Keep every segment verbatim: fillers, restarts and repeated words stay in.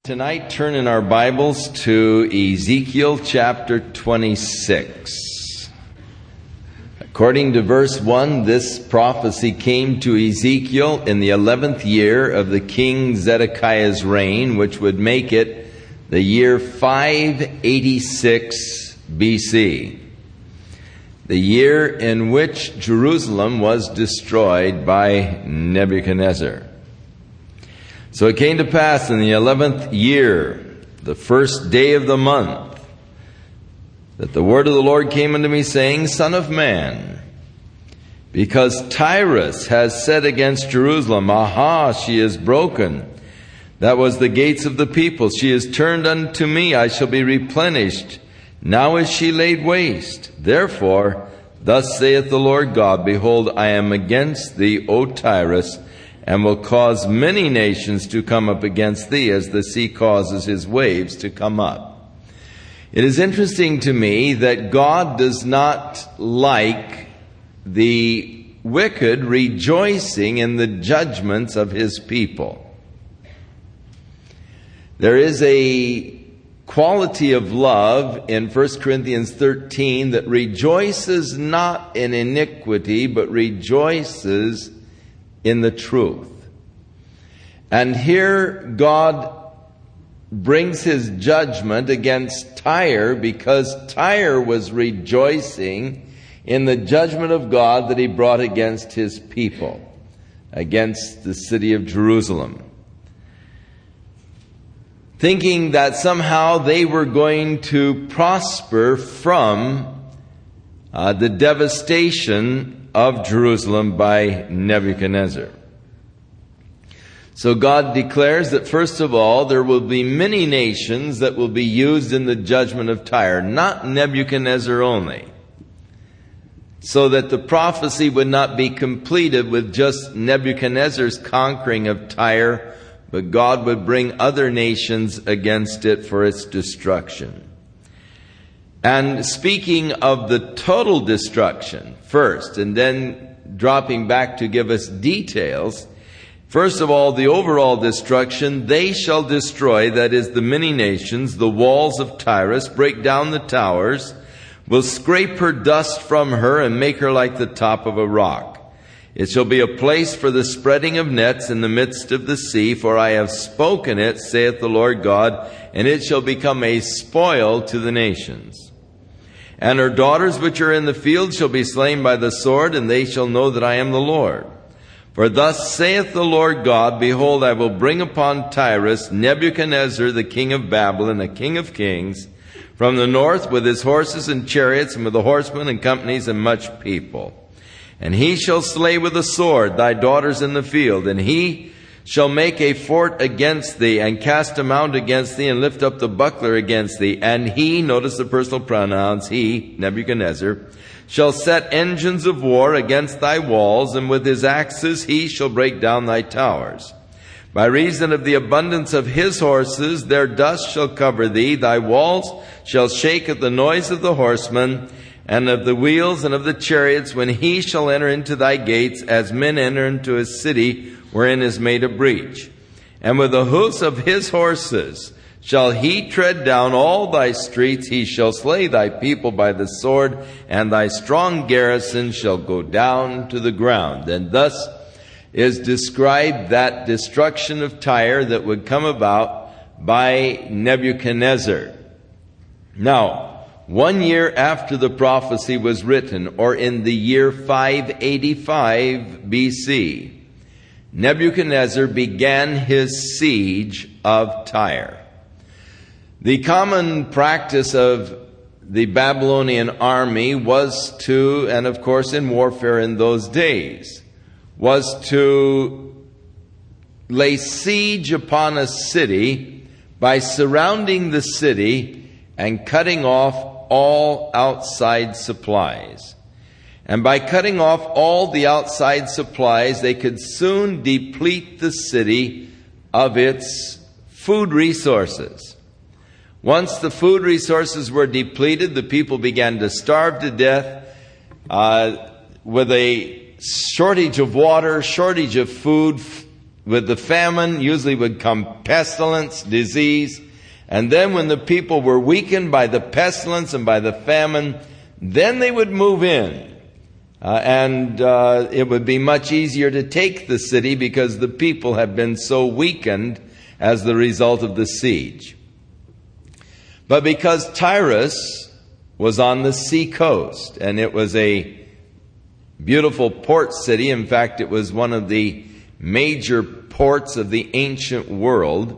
Tonight, turn in our Bibles to Ezekiel chapter twenty-six. According to verse one, this prophecy came to Ezekiel in the eleventh year of the king Zedekiah's reign, which would make it the year five eighty-six B C, the year in which Jerusalem was destroyed by Nebuchadnezzar. So it came to pass in the eleventh year, the first day of the month, that the word of the Lord came unto me, saying, Son of man, because Tyrus has said against Jerusalem, Aha, she is broken. That was the gates of the people. She is turned unto me, I shall be replenished. Now is she laid waste. Therefore, thus saith the Lord God, Behold, I am against thee, O Tyrus, and will cause many nations to come up against thee, as the sea causes his waves to come up. It is interesting to me that God does not like the wicked rejoicing in the judgments of his people. There is a quality of love in First Corinthians thirteen that rejoices not in iniquity, but rejoices in the truth. And here God brings his judgment against Tyre, because Tyre was rejoicing in the judgment of God that he brought against his people, against the city of Jerusalem, thinking that somehow they were going to prosper from uh, the devastation of Jerusalem by Nebuchadnezzar. So God declares that first of all, there will be many nations that will be used in the judgment of Tyre, not Nebuchadnezzar only, so that the prophecy would not be completed with just Nebuchadnezzar's conquering of Tyre, but God would bring other nations against it for its destruction. And speaking of the total destruction first, and then dropping back to give us details, first of all, the overall destruction, they shall destroy, that is the many nations, the walls of Tyrus, break down the towers, will scrape her dust from her and make her like the top of a rock. It shall be a place for the spreading of nets in the midst of the sea, for I have spoken it, saith the Lord God, and it shall become a spoil to the nations. And her daughters which are in the field shall be slain by the sword, and they shall know that I am the Lord. For thus saith the Lord God, Behold, I will bring upon Tyrus Nebuchadnezzar, the king of Babylon, a king of kings, from the north, with his horses and chariots, and with the horsemen and companies and much people. And he shall slay with the sword thy daughters in the field, and he shall make a fort against thee, and cast a mount against thee, and lift up the buckler against thee. And he, notice the personal pronouns, he, Nebuchadnezzar, shall set engines of war against thy walls, and with his axes he shall break down thy towers. By reason of the abundance of his horses, their dust shall cover thee. Thy walls shall shake at the noise of the horsemen, and of the wheels and of the chariots, when he shall enter into thy gates, as men enter into a city wherein is made a breach. And with the hoofs of his horses shall he tread down all thy streets. He shall slay thy people by the sword, and thy strong garrison shall go down to the ground. And thus is described that destruction of Tyre that would come about by Nebuchadnezzar. Now, one year after the prophecy was written, or in the year five eighty-five B C, Nebuchadnezzar began his siege of Tyre. The common practice of the Babylonian army was to, and of course in warfare in those days, was to lay siege upon a city by surrounding the city and cutting off all outside supplies. And by cutting off all the outside supplies, they could soon deplete the city of its food resources. Once the food resources were depleted, the people began to starve to death uh, with a shortage of water, shortage of food, with the famine usually would come pestilence, disease. And then when the people were weakened by the pestilence and by the famine, then they would move in. Uh, and uh, it would be much easier to take the city because the people had been so weakened as the result of the siege. But because Tyrus was on the sea coast, and it was a beautiful port city, in fact, it was one of the major ports of the ancient world,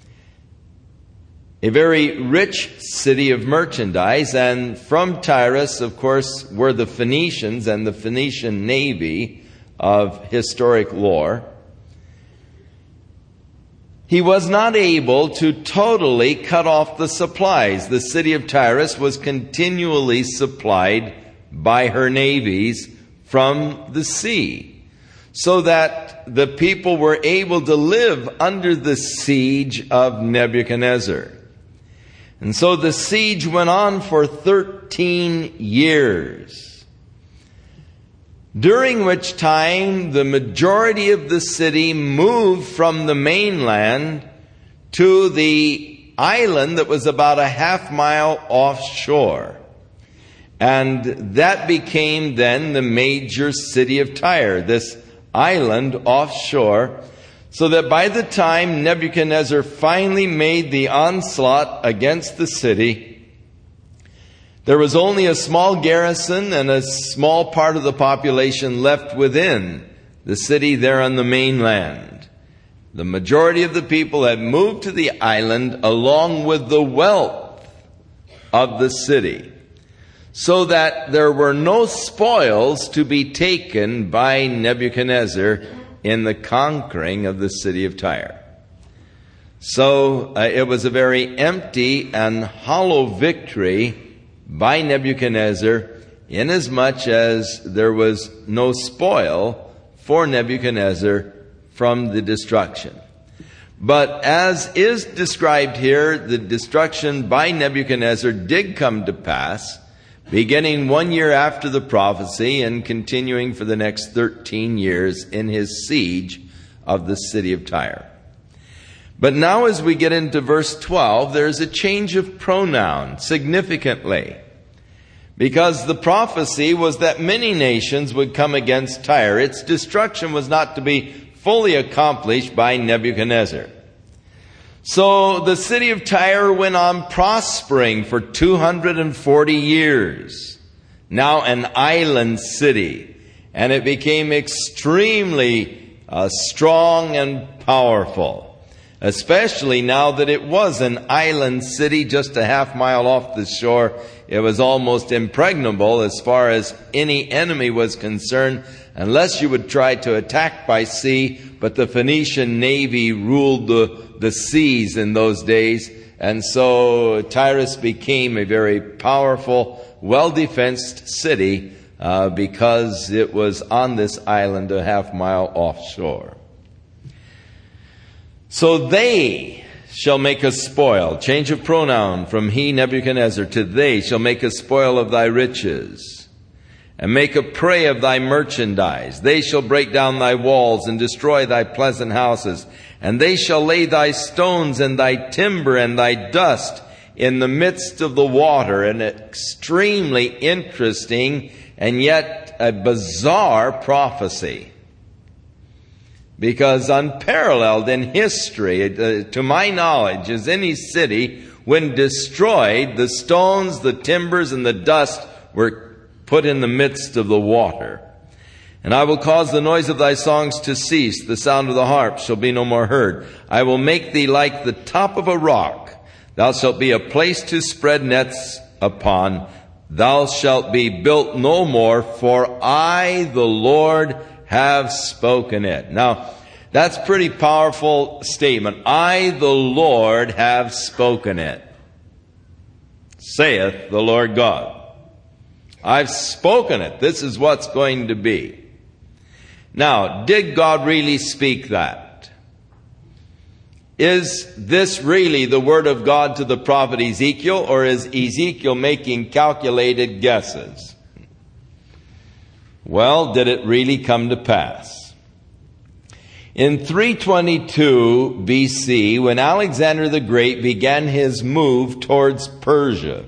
a very rich city of merchandise, and from Tyrus, of course, were the Phoenicians and the Phoenician navy of historic lore. He was not able to totally cut off the supplies. The city of Tyrus was continually supplied by her navies from the sea, so that the people were able to live under the siege of Nebuchadnezzar. And so the siege went on for thirteen years, during which time the majority of the city moved from the mainland to the island that was about a half mile offshore. And that became then the major city of Tyre, this island offshore, so that by the time Nebuchadnezzar finally made the onslaught against the city, there was only a small garrison and a small part of the population left within the city there on the mainland. The majority of the people had moved to the island along with the wealth of the city, so that there were no spoils to be taken by Nebuchadnezzar in the conquering of the city of Tyre. So uh, it was a very empty and hollow victory by Nebuchadnezzar, inasmuch as there was no spoil for Nebuchadnezzar from the destruction. But as is described here, the destruction by Nebuchadnezzar did come to pass, beginning one year after the prophecy and continuing for the next thirteen years in his siege of the city of Tyre. But now as we get into verse twelve, there's a change of pronoun significantly, because the prophecy was that many nations would come against Tyre. Its destruction was not to be fully accomplished by Nebuchadnezzar. So the city of Tyre went on prospering for two hundred forty years, now an island city, and it became extremely uh, strong and powerful, especially now that it was an island city just a half mile off the shore. It was almost impregnable as far as any enemy was concerned, unless you would try to attack by sea, but the Phoenician navy ruled the the seas in those days, and so Tyrus became a very powerful, well-defensed city uh, because it was on this island a half mile offshore. So they shall make a spoil, change of pronoun from he, Nebuchadnezzar, to they shall make a spoil of thy riches, and make a prey of thy merchandise. They shall break down thy walls and destroy thy pleasant houses. And they shall lay thy stones and thy timber and thy dust in the midst of the water. An extremely interesting and yet a bizarre prophecy, because unparalleled in history, uh, to my knowledge, is any city, when destroyed, the stones, the timbers, and the dust were put in the midst of the water. And I will cause the noise of thy songs to cease. The sound of the harp shall be no more heard. I will make thee like the top of a rock. Thou shalt be a place to spread nets upon. Thou shalt be built no more, for I, the Lord, have spoken it. Now, that's a pretty powerful statement. I, the Lord, have spoken it, saith the Lord God. I've spoken it. This is what's going to be. Now, did God really speak that? Is this really the word of God to the prophet Ezekiel, or is Ezekiel making calculated guesses? Well, did it really come to pass? In three twenty-two B C, when Alexander the Great began his move towards Persia,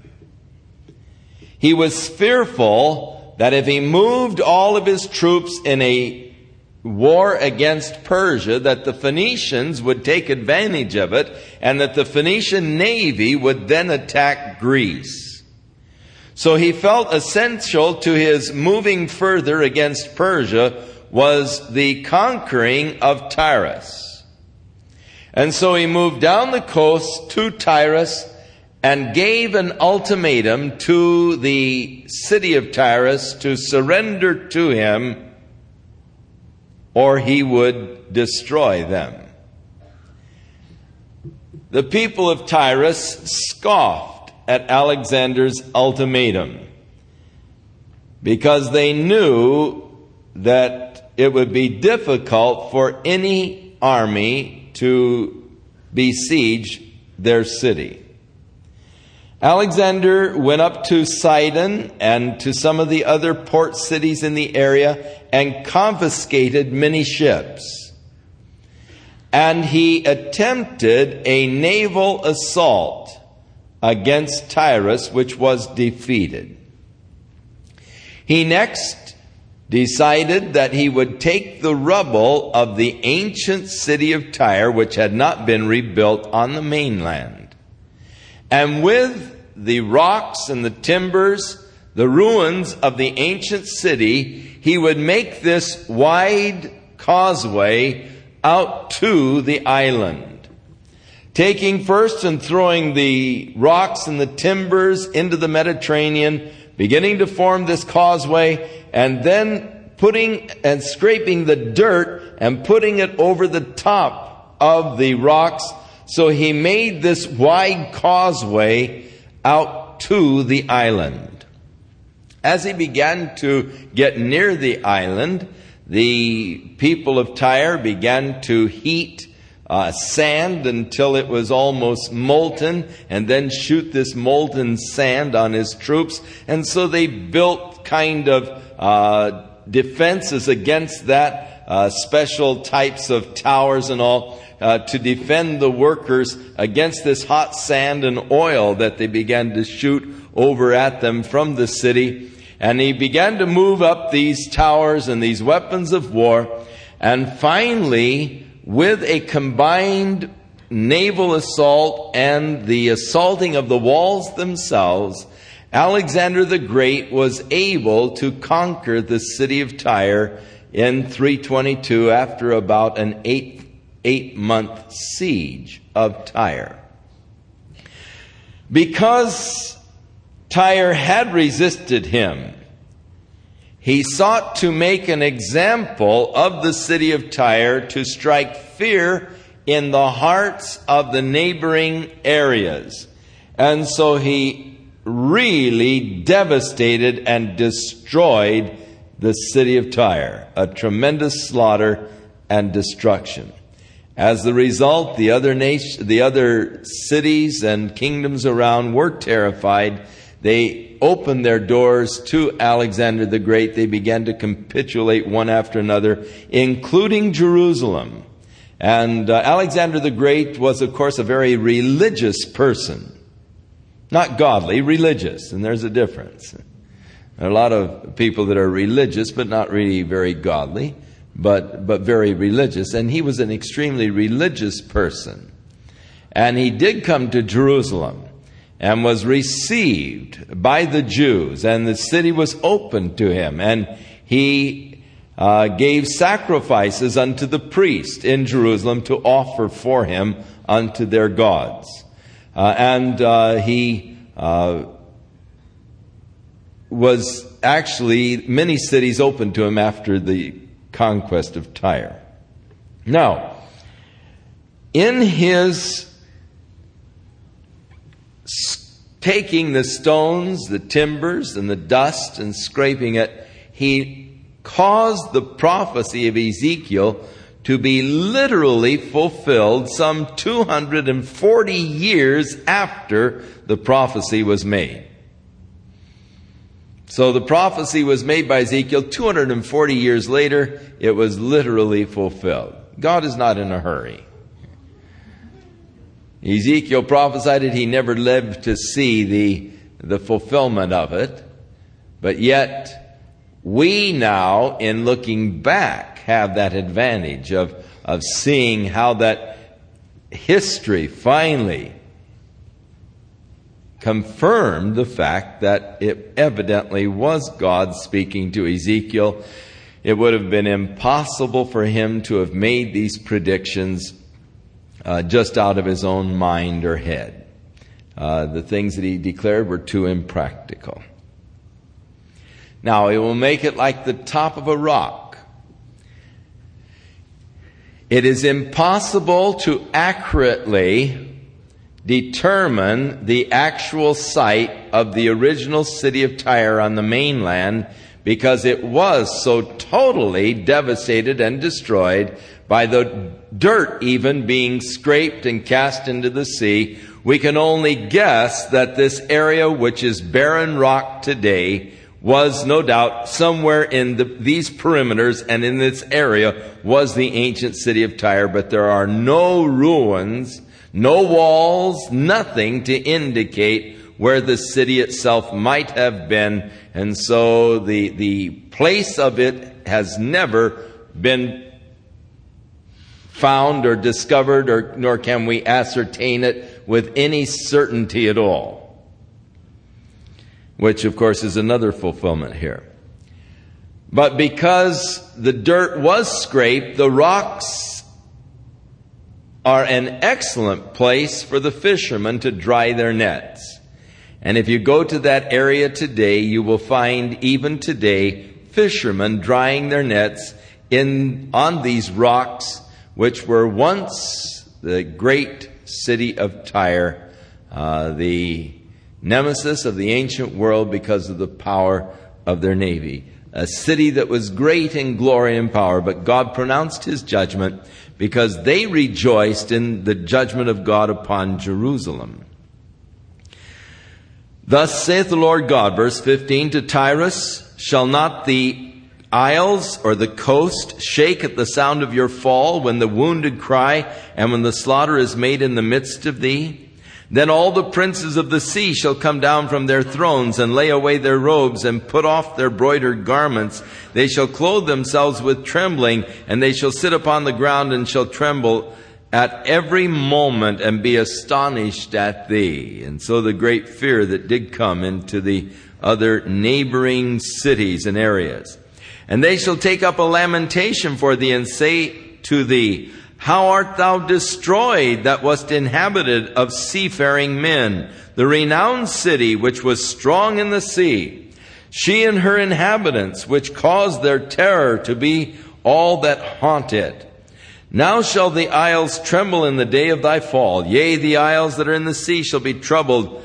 he was fearful that if he moved all of his troops in a war against Persia, that the Phoenicians would take advantage of it, and that the Phoenician navy would then attack Greece. So he felt essential to his moving further against Persia was the conquering of Tyrus. And so he moved down the coast to Tyrus and gave an ultimatum to the city of Tyrus to surrender to him, or he would destroy them. The people of Tyrus scoffed at Alexander's ultimatum because they knew that it would be difficult for any army to besiege their city. Alexander went up to Sidon and to some of the other port cities in the area and confiscated many ships. And he attempted a naval assault against Tyrus, which was defeated. He next decided that he would take the rubble of the ancient city of Tyre, which had not been rebuilt on the mainland, and with the rocks and the timbers, the ruins of the ancient city, he would make this wide causeway out to the island, taking first and throwing the rocks and the timbers into the Mediterranean, beginning to form this causeway, and then putting and scraping the dirt and putting it over the top of the rocks. So he made this wide causeway out to the island. As he began to get near the island, the people of Tyre began to heat uh, sand until it was almost molten, and then shoot this molten sand on his troops. And so they built kind of uh, defenses against that, uh, special types of towers and all, uh, to defend the workers against this hot sand and oil that they began to shoot over at them from the city. And he began to move up these towers and these weapons of war. And finally, with a combined naval assault and the assaulting of the walls themselves, Alexander the Great was able to conquer the city of Tyre in three twenty-two after about an eight, eight-month siege of Tyre. Because Tyre had resisted him, he sought to make an example of the city of Tyre to strike fear in the hearts of the neighboring areas. And so he really devastated and destroyed the city of Tyre, a tremendous slaughter and destruction. As the result, the other nation, the other cities and kingdoms around were terrified. They opened their doors to Alexander the Great. They began to capitulate one after another, including Jerusalem. And uh, Alexander the Great was, of course, a very religious person. Not godly, religious, and there's a difference. There are a lot of people that are religious, but not really very godly, but, but very religious. And he was an extremely religious person. And he did come to Jerusalem and was received by the Jews, and the city was open to him. And he uh, gave sacrifices unto the priest in Jerusalem to offer for him unto their gods. Uh, and uh, he uh, was actually, many cities opened to him after the conquest of Tyre. Now, in his taking the stones, the timbers, and the dust and scraping it, he caused the prophecy of Ezekiel to be literally fulfilled some two hundred forty years after the prophecy was made. So the prophecy was made by Ezekiel two hundred forty years later. It was literally fulfilled. God is not in a hurry. Ezekiel prophesied it. He never lived to see the, the fulfillment of it. But yet, we now, in looking back, have that advantage of, of seeing how that history finally confirmed the fact that it evidently was God speaking to Ezekiel. It would have been impossible for him to have made these predictions uh, just out of his own mind or head. Uh, the things that he declared were too impractical. Now, it will make it like the top of a rock. It is impossible to accurately determine the actual site of the original city of Tyre on the mainland, because it was so totally devastated and destroyed by the dirt even being scraped and cast into the sea. We can only guess that this area, which is barren rock today, was no doubt somewhere in the, these perimeters and in this area was the ancient city of Tyre, but there are no ruins, no walls, nothing to indicate where the city itself might have been. And so the, the place of it has never been found or discovered, or nor can we ascertain it with any certainty at all. Which, of course, is another fulfillment here. But because the dirt was scraped, the rocks are an excellent place for the fishermen to dry their nets. And if you go to that area today, you will find even today fishermen drying their nets in on these rocks, which were once the great city of Tyre, uh, the nemesis of the ancient world because of the power of their navy. A city that was great in glory and power, but God pronounced his judgment because they rejoiced in the judgment of God upon Jerusalem. Thus saith the Lord God, verse fifteen, to Tyrus, shall not the isles or the coast shake at the sound of your fall, when the wounded cry and when the slaughter is made in the midst of thee? Then all the princes of the sea shall come down from their thrones and lay away their robes and put off their broidered garments. They shall clothe themselves with trembling, and they shall sit upon the ground and shall tremble at every moment and be astonished at thee. And so the great fear that did come into the other neighboring cities and areas. And they shall take up a lamentation for thee and say to thee, how art thou destroyed that wast inhabited of seafaring men, the renowned city which was strong in the sea, she and her inhabitants, which caused their terror to be all that haunt it. Now shall the isles tremble in the day of thy fall. Yea, the isles that are in the sea shall be troubled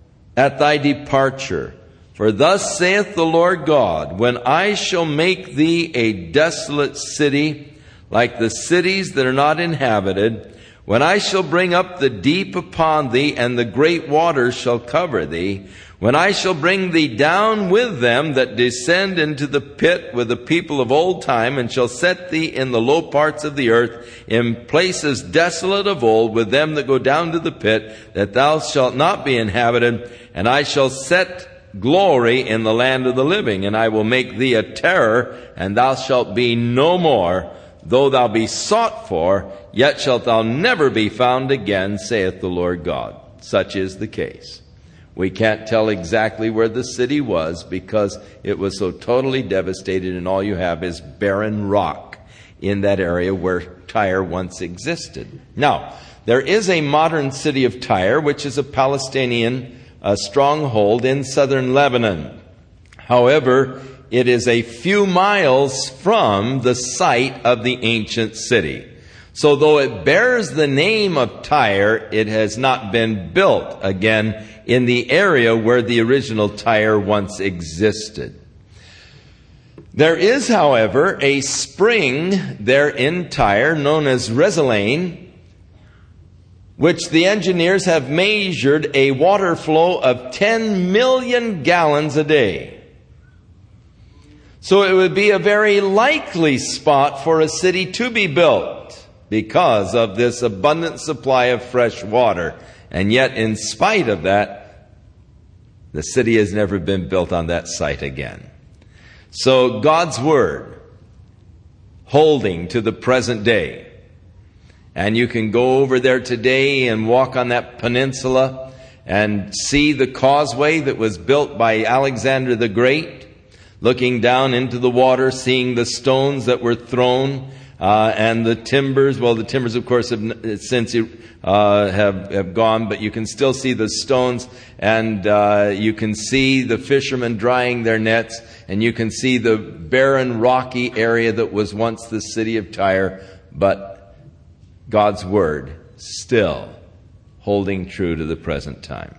at thy departure. For thus saith the Lord God, when I shall make thee a desolate city, like the cities that are not inhabited, when I shall bring up the deep upon thee, and the great waters shall cover thee, when I shall bring thee down with them that descend into the pit with the people of old time, and shall set thee in the low parts of the earth, in places desolate of old, with them that go down to the pit, that thou shalt not be inhabited, and I shall set glory in the land of the living, and I will make thee a terror, and thou shalt be no more. Though thou be sought for, yet shalt thou never be found again, saith the Lord God. Such is the case. We can't tell exactly where the city was because it was so totally devastated, and all you have is barren rock in that area where Tyre once existed. Now, there is a modern city of Tyre, which is a Palestinian uh, stronghold in southern Lebanon. However, it is a few miles from the site of the ancient city. So though it bears the name of Tyre, it has not been built again in the area where the original Tyre once existed. There is, however, a spring there in Tyre known as Rezalain, which the engineers have measured a water flow of ten million gallons a day. So it would be a very likely spot for a city to be built because of this abundant supply of fresh water. And yet, in spite of that, the city has never been built on that site again. So God's Word, holding to the present day. And you can go over there today and walk on that peninsula and see the causeway that was built by Alexander the Great, looking down into the water, seeing the stones that were thrown, uh, and the timbers. Well, the timbers, of course, have since uh, have, have gone, but you can still see the stones, and uh, you can see the fishermen drying their nets, and you can see the barren, rocky area that was once the city of Tyre, but God's Word still holding true to the present time.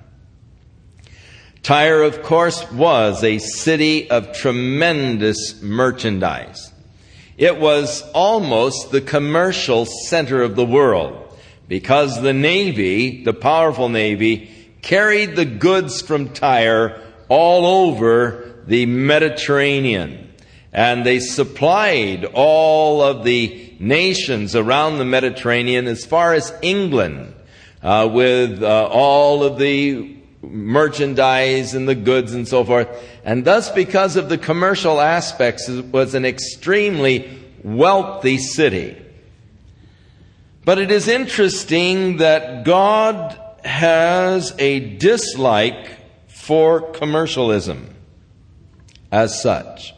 Tyre, of course, was a city of tremendous merchandise. It was almost the commercial center of the world because the Navy, the powerful Navy, carried the goods from Tyre all over the Mediterranean. And they supplied all of the nations around the Mediterranean as far as England uh, with uh, all of the merchandise and the goods and so forth. And thus, because of the commercial aspects, it was an extremely wealthy city. But it is interesting that God has a dislike for commercialism as such.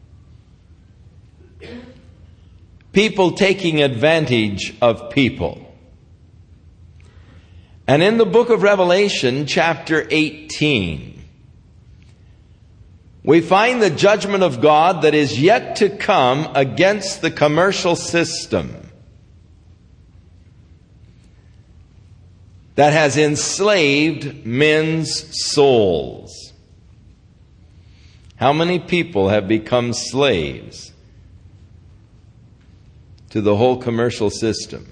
People taking advantage of people. And in the book of Revelation, chapter eighteen, we find the judgment of God that is yet to come against the commercial system that has enslaved men's souls. How many people have become slaves to the whole commercial system?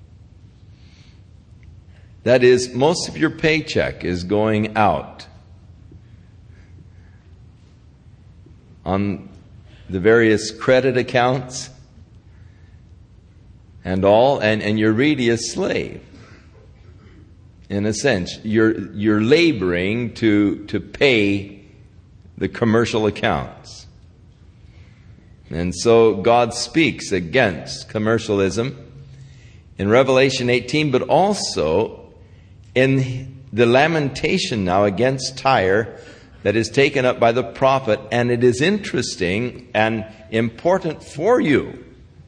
That is, most of your paycheck is going out on the various credit accounts and all, and, and you're really a slave. In a sense, you're you're laboring to to pay the commercial accounts. And so God speaks against commercialism in Revelation eighteen, but also in the lamentation now against Tyre that is taken up by the prophet. And it is interesting and important for you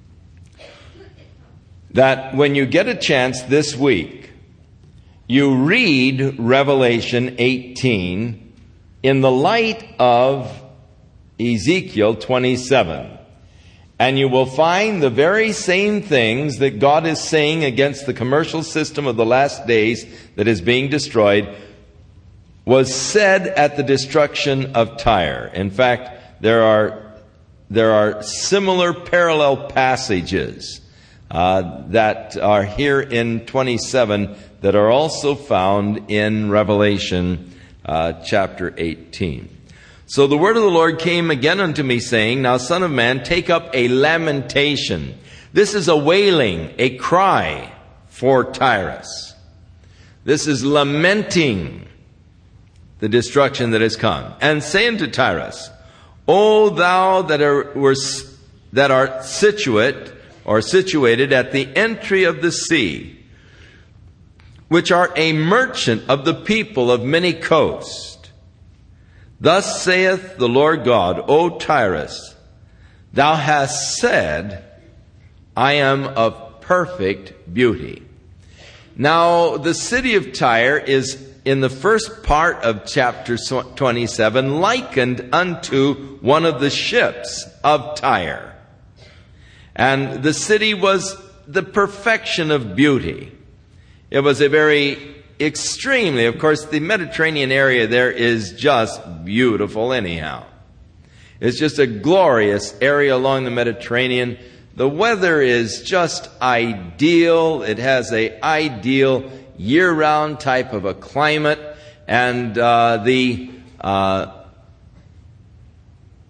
that when you get a chance this week, you read Revelation eighteen in the light of Ezekiel twenty-seven. And you will find the very same things that God is saying against the commercial system of the last days that is being destroyed was said at the destruction of Tyre. In fact, there are there are similar parallel passages uh, that are here in twenty-seven that are also found in Revelation uh, chapter eighteen. So the word of the Lord came again unto me, saying, Now, son of man, take up a lamentation. This is a wailing, a cry for Tyrus. This is lamenting the destruction that has come. And say unto Tyrus, O thou that are, were, that art situate, or situated at the entry of the sea, which art a merchant of the people of many coasts. Thus saith the Lord God, O Tyrus, thou hast said, I am of perfect beauty. Now, the city of Tyre is in the first part of chapter twenty-seven likened unto one of the ships of Tyre. And the city was the perfection of beauty. It was a very extremely, of course, the Mediterranean area there is just beautiful anyhow. It's just a glorious area along the Mediterranean. The weather is just ideal. It has a ideal year-round type of a climate. And uh, the uh,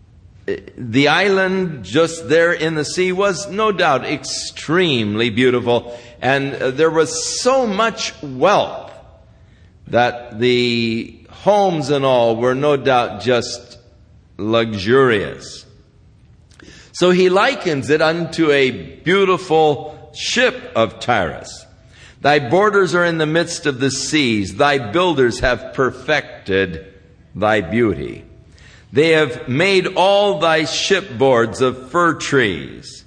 the island just there in the sea was no doubt extremely beautiful, and there was so much wealth that the homes and all were no doubt just luxurious. So he likens it unto a beautiful ship of Tyrus. Thy borders are in the midst of the seas. Thy builders have perfected thy beauty. They have made all thy shipboards of fir trees.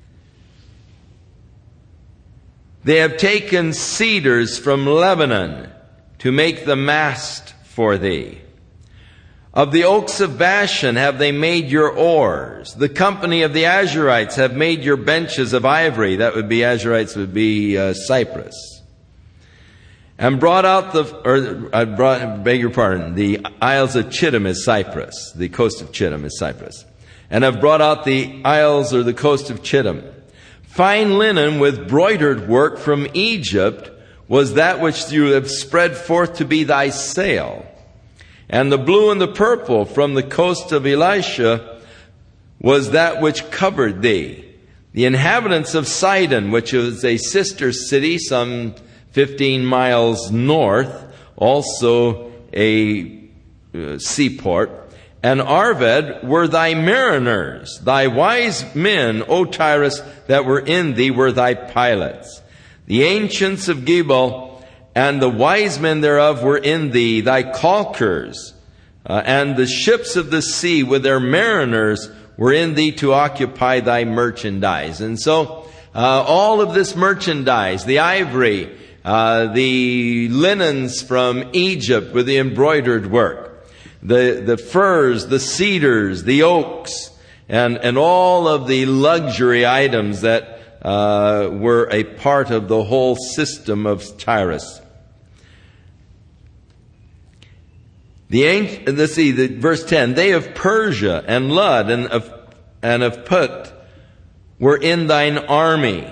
They have taken cedars from Lebanon to make the mast for thee. Of the oaks of Bashan have they made your oars. The company of the Azurites have made your benches of ivory. That would be, Azurites would be uh, Cyprus. And brought out the, or I brought, beg your pardon, the Isles of Chittim is Cyprus. The coast of Chittim is Cyprus. And have brought out the isles or the coast of Chittim. Fine linen with broidered work from Egypt was that which you have spread forth to be thy sail. And the blue and the purple from the coast of Elisha was that which covered thee. The inhabitants of Sidon, which is a sister city some fifteen miles north, also a uh, seaport, and Arvad were thy mariners. Thy wise men, O Tyrus, that were in thee were thy pilots. The ancients of Gebal and the wise men thereof were in thee, thy caulkers, uh, and the ships of the sea with their mariners were in thee to occupy thy merchandise. And so uh, all of this merchandise, the ivory, uh, the linens from Egypt with the embroidered work, the, the firs, the cedars, the oaks, and, and all of the luxury items that uh, were a part of the whole system of Tyrus. The ancient, let's see, the, verse ten, they of Persia and Lud and of, and of Put were in thine army.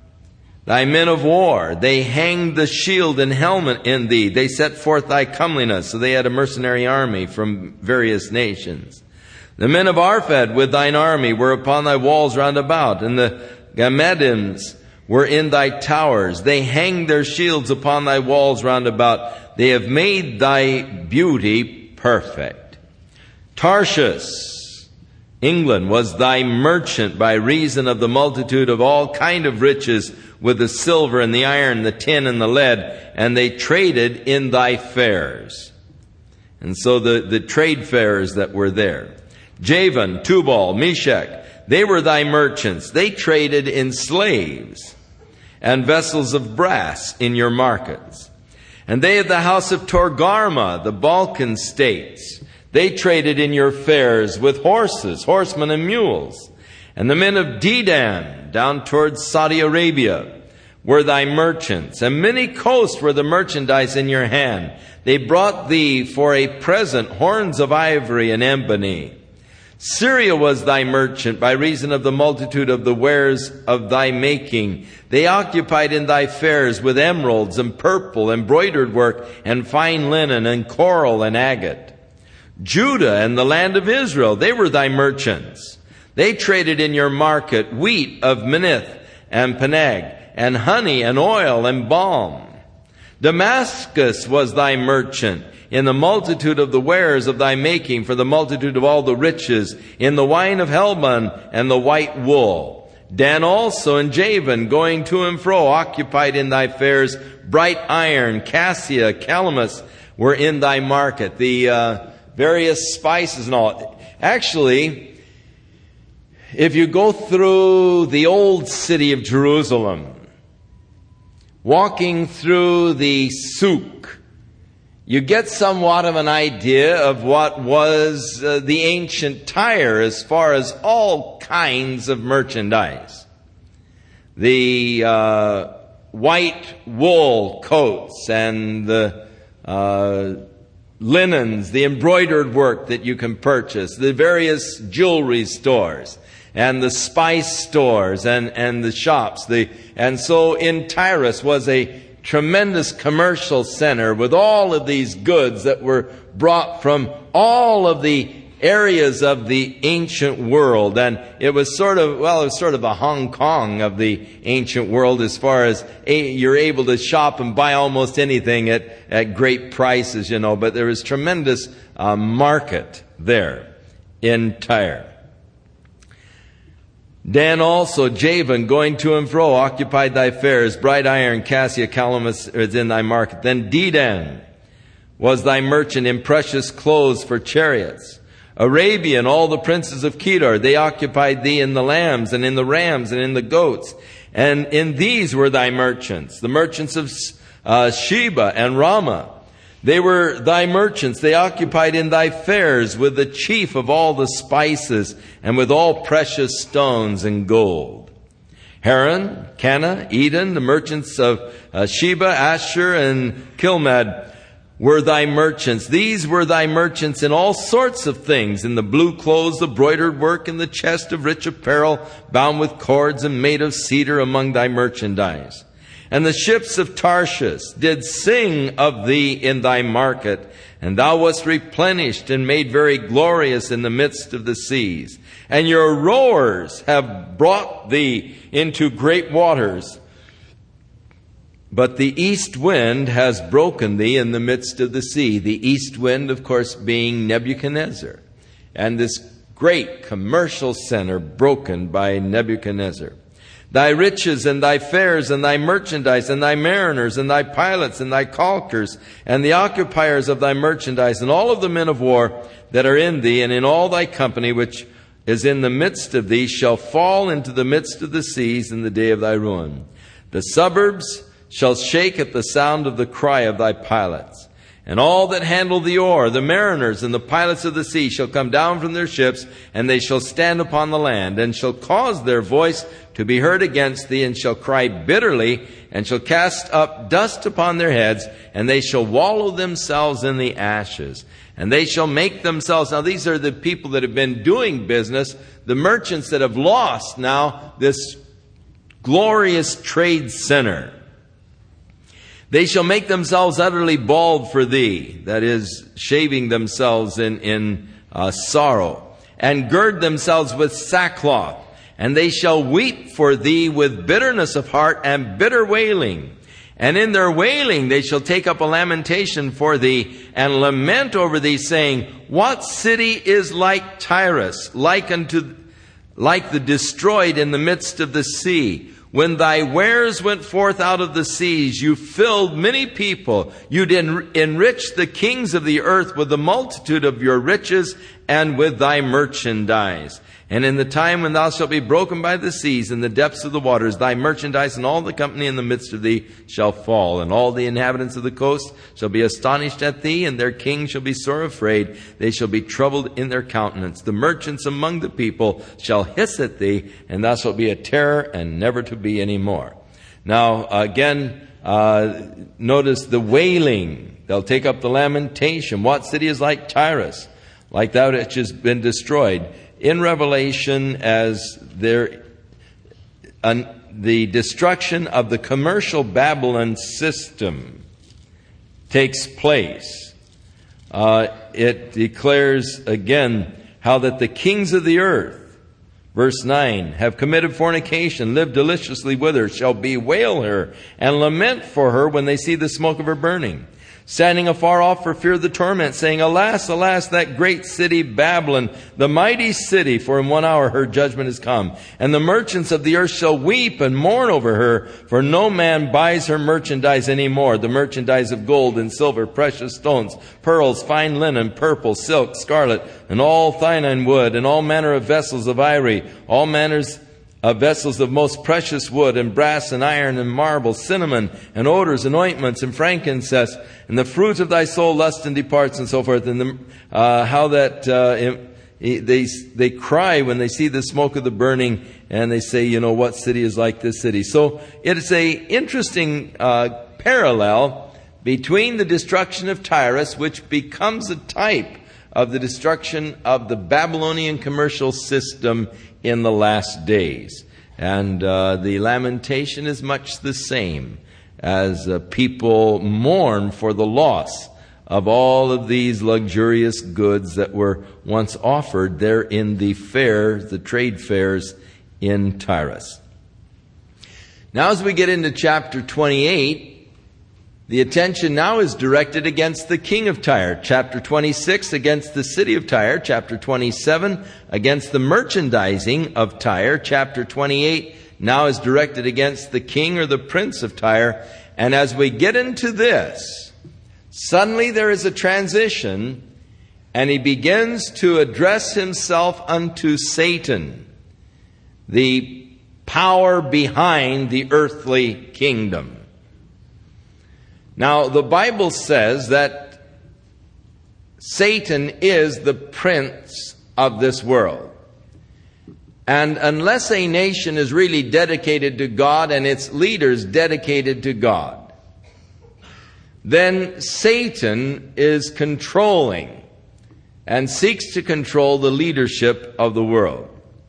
Thy men of war, they hanged the shield and helmet in thee. They set forth thy comeliness. So they had a mercenary army from various nations. The men of Arphad with thine army were upon thy walls round about, and the Gammadims were in thy towers. They hanged their shields upon thy walls round about. They have made thy beauty perfect. Tarshish, England, was thy merchant by reason of the multitude of all kind of riches with the silver and the iron, the tin and the lead, and they traded in thy fairs. And so the, the trade fairs that were there. Javan, Tubal, Meshach, they were thy merchants. They traded in slaves and vessels of brass in your markets. And they of the house of Torgarma, the Balkan states, they traded in your fairs with horses, horsemen, and mules. And the men of Dedan, down towards Saudi Arabia, were thy merchants. And many coasts were the merchandise in your hand. They brought thee for a present horns of ivory and ebony. Syria was thy merchant by reason of the multitude of the wares of thy making. They occupied in thy fairs with emeralds and purple, embroidered work, and fine linen, and coral and agate. Judah and the land of Israel, they were thy merchants. They traded in your market wheat of Minnith and Peneg, and honey and oil and balm. Damascus was thy merchant in the multitude of the wares of thy making, for the multitude of all the riches, in the wine of Helbon and the white wool. Dan also and Javan, going to and fro, occupied in thy fairs. Bright iron, cassia, calamus were in thy market. The uh, various spices and all. Actually, if you go through the old city of Jerusalem, walking through the souk, you get somewhat of an idea of what was uh, the ancient Tyre as far as all kinds of merchandise. The uh, white wool coats and the uh, linens, the embroidered work that you can purchase, the various jewelry stores, and the spice stores and, and the shops. The, and so in Tyrus was a tremendous commercial center with all of these goods that were brought from all of the areas of the ancient world. And it was sort of, well, it was sort of a Hong Kong of the ancient world as far as a, you're able to shop and buy almost anything at, at great prices, you know. But there was tremendous uh, market there in Tyre. Dan also, Javan, going to and fro, occupied thy fairs. Bright iron, cassia, calamus is in thy market. Then Dedan was thy merchant in precious clothes for chariots. Arabia and all the princes of Kedar, they occupied thee in the lambs and in the rams and in the goats. And in these were thy merchants, the merchants of uh, Sheba and Ramah. They were thy merchants. They occupied in thy fairs with the chief of all the spices and with all precious stones and gold. Haran, Cana, Eden, the merchants of uh, Sheba, Asher, and Kilmad were thy merchants. These were thy merchants in all sorts of things, in the blue clothes, the broidered work, and the chest of rich apparel, bound with cords and made of cedar among thy merchandise. And the ships of Tarshish did sing of thee in thy market, and thou wast replenished and made very glorious in the midst of the seas. And your rowers have brought thee into great waters. But the east wind has broken thee in the midst of the sea. The east wind, of course, being Nebuchadnezzar. And this great commercial center broken by Nebuchadnezzar. Thy riches and thy fairs and thy merchandise and thy mariners and thy pilots and thy caulkers and the occupiers of thy merchandise and all of the men of war that are in thee and in all thy company which is in the midst of thee shall fall into the midst of the seas in the day of thy ruin. The suburbs shall shake at the sound of the cry of thy pilots. And all that handle the oar, the mariners and the pilots of the sea shall come down from their ships, and they shall stand upon the land, and shall cause their voice to be heard against thee, and shall cry bitterly, and shall cast up dust upon their heads, and they shall wallow themselves in the ashes. And they shall make themselves, now these are the people that have been doing business, the merchants that have lost now this glorious trade center. They shall make themselves utterly bald for thee, that is, shaving themselves in, in uh, sorrow, and gird themselves with sackcloth, and they shall weep for thee with bitterness of heart and bitter wailing. And in their wailing they shall take up a lamentation for thee, and lament over thee, saying, What city is like Tyrus, like unto, like the destroyed in the midst of the sea? When thy wares went forth out of the seas, you filled many people. You did enrich the kings of the earth with the multitude of your riches and with thy merchandise. And in the time when thou shalt be broken by the seas in the depths of the waters, thy merchandise and all the company in the midst of thee shall fall. And all the inhabitants of the coast shall be astonished at thee, and their king shall be sore afraid. They shall be troubled in their countenance. The merchants among the people shall hiss at thee, and thou shalt be a terror and never to be any more. Now, again, uh, notice the wailing. They'll take up the lamentation. What city is like Tyrus, like that which has been destroyed? In Revelation, as there, an, the destruction of the commercial Babylon system takes place, uh, it declares again how that the kings of the earth, verse nine, have committed fornication, lived deliciously with her, shall bewail her and lament for her when they see the smoke of her burning, standing afar off for fear of the torment, saying, Alas, alas, that great city Babylon, the mighty city, for in one hour her judgment is come. And the merchants of the earth shall weep and mourn over her, for no man buys her merchandise any more, the merchandise of gold and silver, precious stones, pearls, fine linen, purple, silk, scarlet, and all thine wood, and all manner of vessels of ivory, all manners of vessels of most precious wood, and brass and iron and marble, cinnamon and odors and ointments and frankincense, and the fruit of thy soul lust and departs, and so forth. And the, uh, how that uh, they they cry when they see the smoke of the burning, and they say, you know, what city is like this city? So it is a interesting uh, parallel between the destruction of Tyrus, which becomes a type of the destruction of the Babylonian commercial system in the last days. And uh, the lamentation is much the same as uh, people mourn for the loss of all of these luxurious goods that were once offered there in the fairs, the trade fairs in Tyrus. Now as we get into chapter twenty-eight, the attention now is directed against the king of Tyre. Chapter twenty-six against the city of Tyre. Chapter twenty-seven against the merchandising of Tyre. Chapter twenty-eight now is directed against the king or the prince of Tyre. And as we get into this, suddenly there is a transition, and he begins to address himself unto Satan, the power behind the earthly kingdom. Now, the Bible says that Satan is the prince of this world. And unless a nation is really dedicated to God and its leaders dedicated to God, then Satan is controlling and seeks to control the leadership of the world.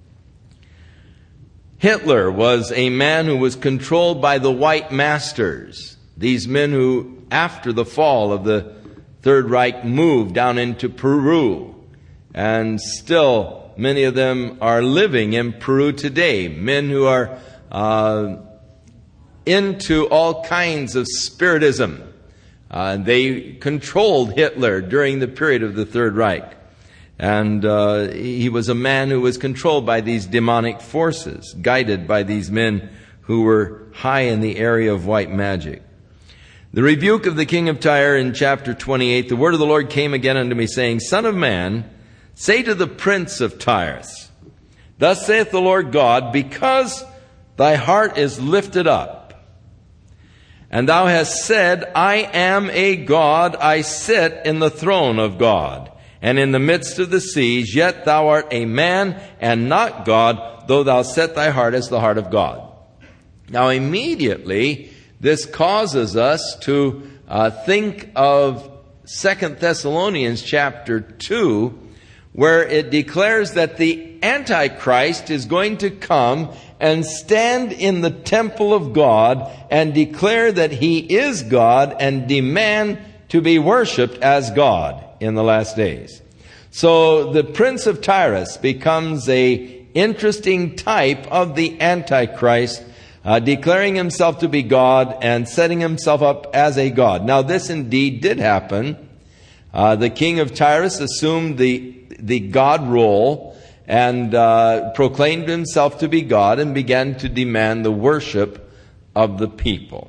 Hitler was a man who was controlled by the white masters. These men who, after the fall of the Third Reich, moved down into Peru. And still, many of them are living in Peru today. Men who are uh, into all kinds of spiritism. Uh, they controlled Hitler during the period of the Third Reich. And uh, he was a man who was controlled by these demonic forces, guided by these men who were high in the area of white magic. The rebuke of the king of Tyre in chapter twenty-eight, the word of the Lord came again unto me, saying, Son of man, say to the prince of Tyre, Thus saith the Lord God, because thy heart is lifted up, and thou hast said, I am a God, I sit in the throne of God, and in the midst of the seas, yet thou art a man and not God, though thou set thy heart as the heart of God. Now immediately, this causes us to uh, think of Second Thessalonians chapter two, where it declares that the Antichrist is going to come and stand in the temple of God and declare that he is God and demand to be worshipped as God in the last days. So the prince of Tyrus becomes a interesting type of the Antichrist, Uh, declaring himself to be God and setting himself up as a God. Now this indeed did happen. Uh, the king of Tyrus assumed the the God role and uh, proclaimed himself to be God and began to demand the worship of the people.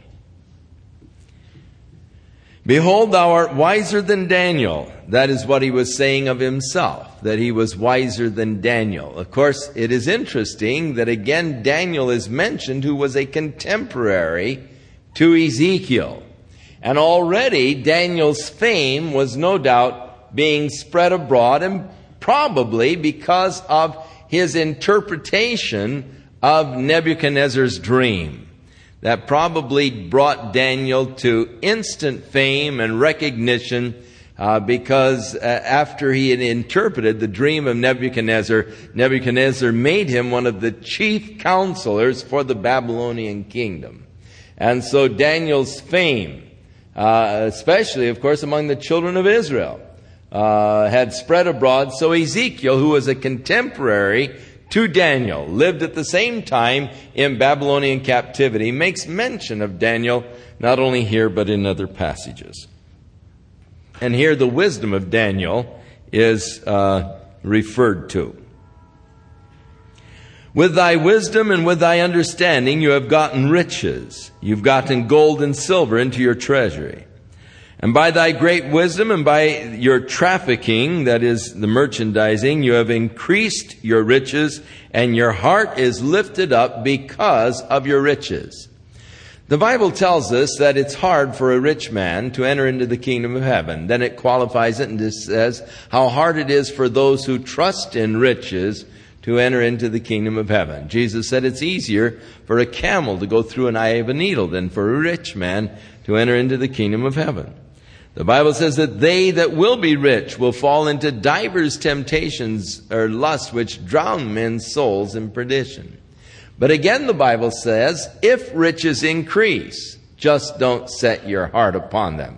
Behold, thou art wiser than Daniel. That is what he was saying of himself, that he was wiser than Daniel. Of course, it is interesting that again Daniel is mentioned, who was a contemporary to Ezekiel. And already Daniel's fame was no doubt being spread abroad, and probably because of his interpretation of Nebuchadnezzar's dream. That probably brought Daniel to instant fame and recognition uh, because uh, after he had interpreted the dream of Nebuchadnezzar, Nebuchadnezzar made him one of the chief counselors for the Babylonian kingdom. And so Daniel's fame, uh, especially, of course, among the children of Israel, uh, had spread abroad. So Ezekiel, who was a contemporary to Daniel, lived at the same time in Babylonian captivity, makes mention of Daniel not only here but in other passages. And here the wisdom of Daniel is uh, referred to. With thy wisdom and with thy understanding you have gotten riches. You've gotten gold and silver into your treasury. And by thy great wisdom and by your trafficking, that is the merchandising, you have increased your riches, and your heart is lifted up because of your riches. The Bible tells us that it's hard for a rich man to enter into the kingdom of heaven. Then it qualifies it and it says how hard it is for those who trust in riches to enter into the kingdom of heaven. Jesus said it's easier for a camel to go through an eye of a needle than for a rich man to enter into the kingdom of heaven. The Bible says that they that will be rich will fall into divers temptations or lusts which drown men's souls in perdition. But again, the Bible says, if riches increase, just don't set your heart upon them.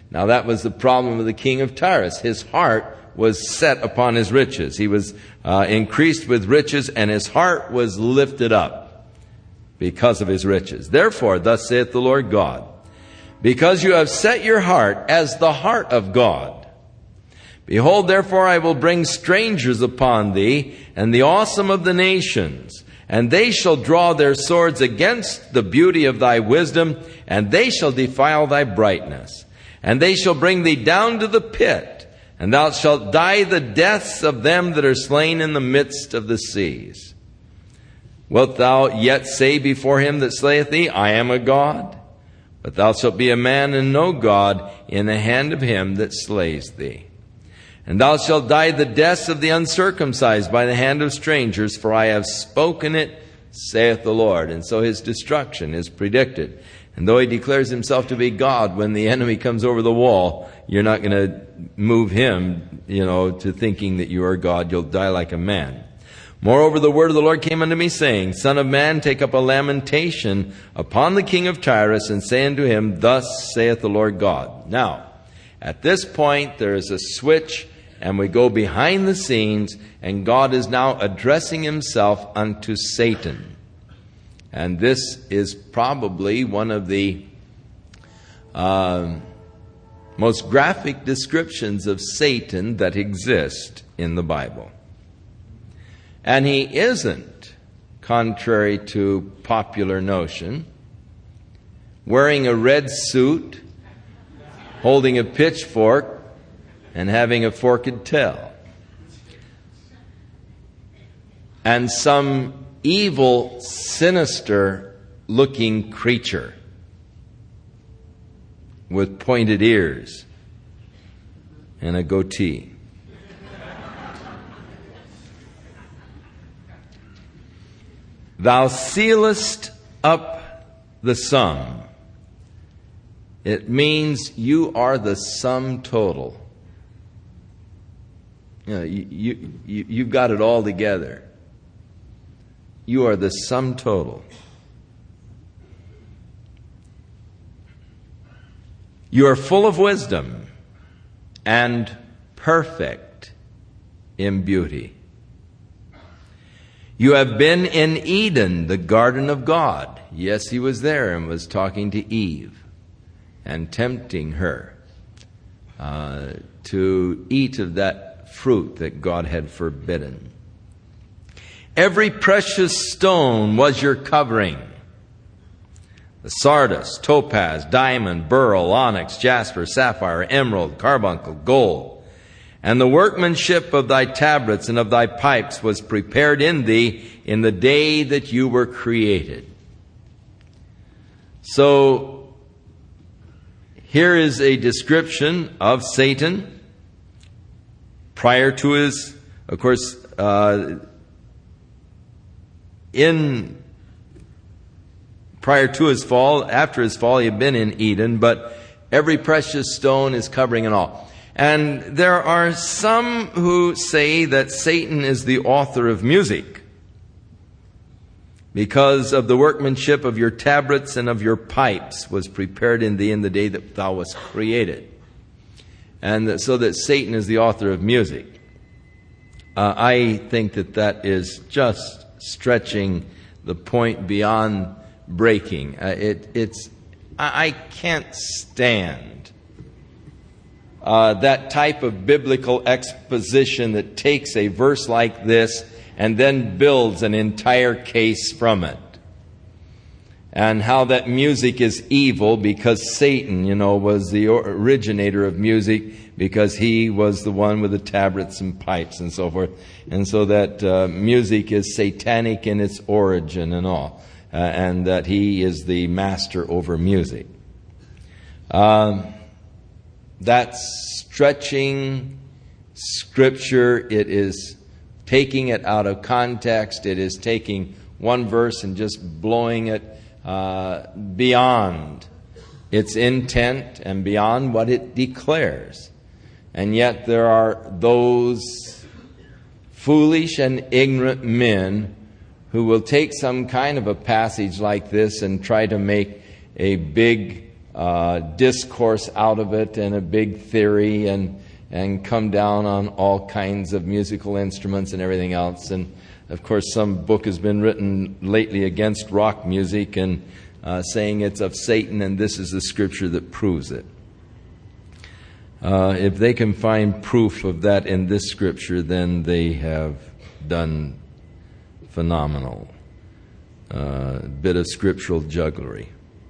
Now that was the problem of the king of Tyrus. His heart was set upon his riches. He was uh, increased with riches, and his heart was lifted up because of his riches. Therefore, thus saith the Lord God, because you have set your heart as the heart of God, behold, therefore I will bring strangers upon thee, and the awesome of the nations, and they shall draw their swords against the beauty of thy wisdom, and they shall defile thy brightness. And they shall bring thee down to the pit, and thou shalt die the deaths of them that are slain in the midst of the seas. Wilt thou yet say before him that slayeth thee, I am a God? But thou shalt be a man and no God in the hand of him that slays thee. And thou shalt die the deaths of the uncircumcised by the hand of strangers, for I have spoken it, saith the Lord. And so his destruction is predicted. And though he declares himself to be God, when the enemy comes over the wall, you're not going to move him, you know, to thinking that you are God. You'll die like a man. Moreover, the word of the Lord came unto me, saying, Son of man, take up a lamentation upon the king of Tyrus, and say unto him, Thus saith the Lord God. Now, at this point, there is a switch, and we go behind the scenes, and God is now addressing himself unto Satan. And this is probably one of the uh, most graphic descriptions of Satan that exist in the Bible. And he isn't, contrary to popular notion, wearing a red suit, holding a pitchfork, and having a forked tail. And some evil, sinister-looking creature with pointed ears and a goatee. Thou sealest up the sum. It means you are the sum total. You know, you, you, you, you've got it all together. You are the sum total. You are full of wisdom and perfect in beauty. You have been in Eden, the garden of God. Yes, he was there and was talking to Eve and tempting her uh, to eat of that fruit that God had forbidden. Every precious stone was your covering. The sardius, topaz, diamond, beryl, onyx, jasper, sapphire, emerald, carbuncle, gold. And the workmanship of thy tabrets and of thy pipes was prepared in thee in the day that you were created. So, here is a description of Satan prior to his, of course, uh, in prior to his fall, after his fall, he had been in Eden, but every precious stone is covering it all. And there are some who say that Satan is the author of music because of the workmanship of your tabrets and of your pipes was prepared in thee in the day that thou wast created. And that, so that Satan is the author of music. Uh, I think that that is just stretching the point beyond breaking. Uh, it, it's I, I can't stand uh, that type of biblical exposition that takes a verse like this and then builds an entire case from it. And how that music is evil because Satan, you know, was the originator of music because he was the one with the tabrets and pipes and so forth. And so that uh, music is satanic in its origin and all. Uh, and that he is the master over music. Um, that's stretching Scripture. It is taking it out of context. It is taking one verse and just blowing it uh, beyond its intent and beyond what it declares. And yet there are those foolish and ignorant men who will take some kind of a passage like this and try to make a big uh, discourse out of it and a big theory and and come down on all kinds of musical instruments and everything else. And of course, some book has been written lately against rock music and uh, saying it's of Satan, and this is the scripture that proves it. Uh, if they can find proof of that in this scripture, then they have done phenomenal. Uh, bit of scriptural jugglery.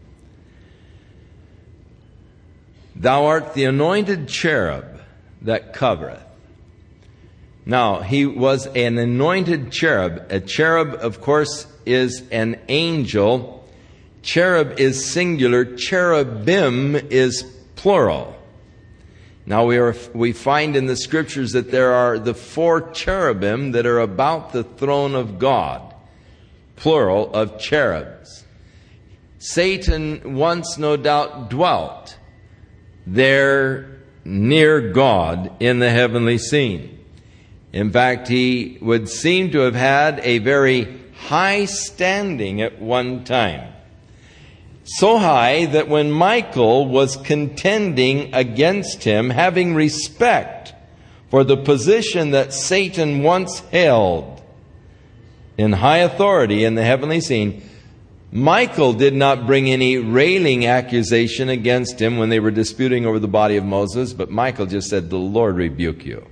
Thou art the anointed cherub that covereth. Now, he was an anointed cherub. A cherub, of course, is an angel. Cherub is singular. Cherubim is plural. Now, we are we find in the scriptures that there are the four cherubim that are about the throne of God. Plural of cherubs. Satan once, no doubt, dwelt there near God in the heavenly scene. In fact, he would seem to have had a very high standing at one time. So high that when Michael was contending against him, having respect for the position that Satan once held in high authority in the heavenly scene, Michael did not bring any railing accusation against him when they were disputing over the body of Moses, but Michael just said, "The Lord rebuke you."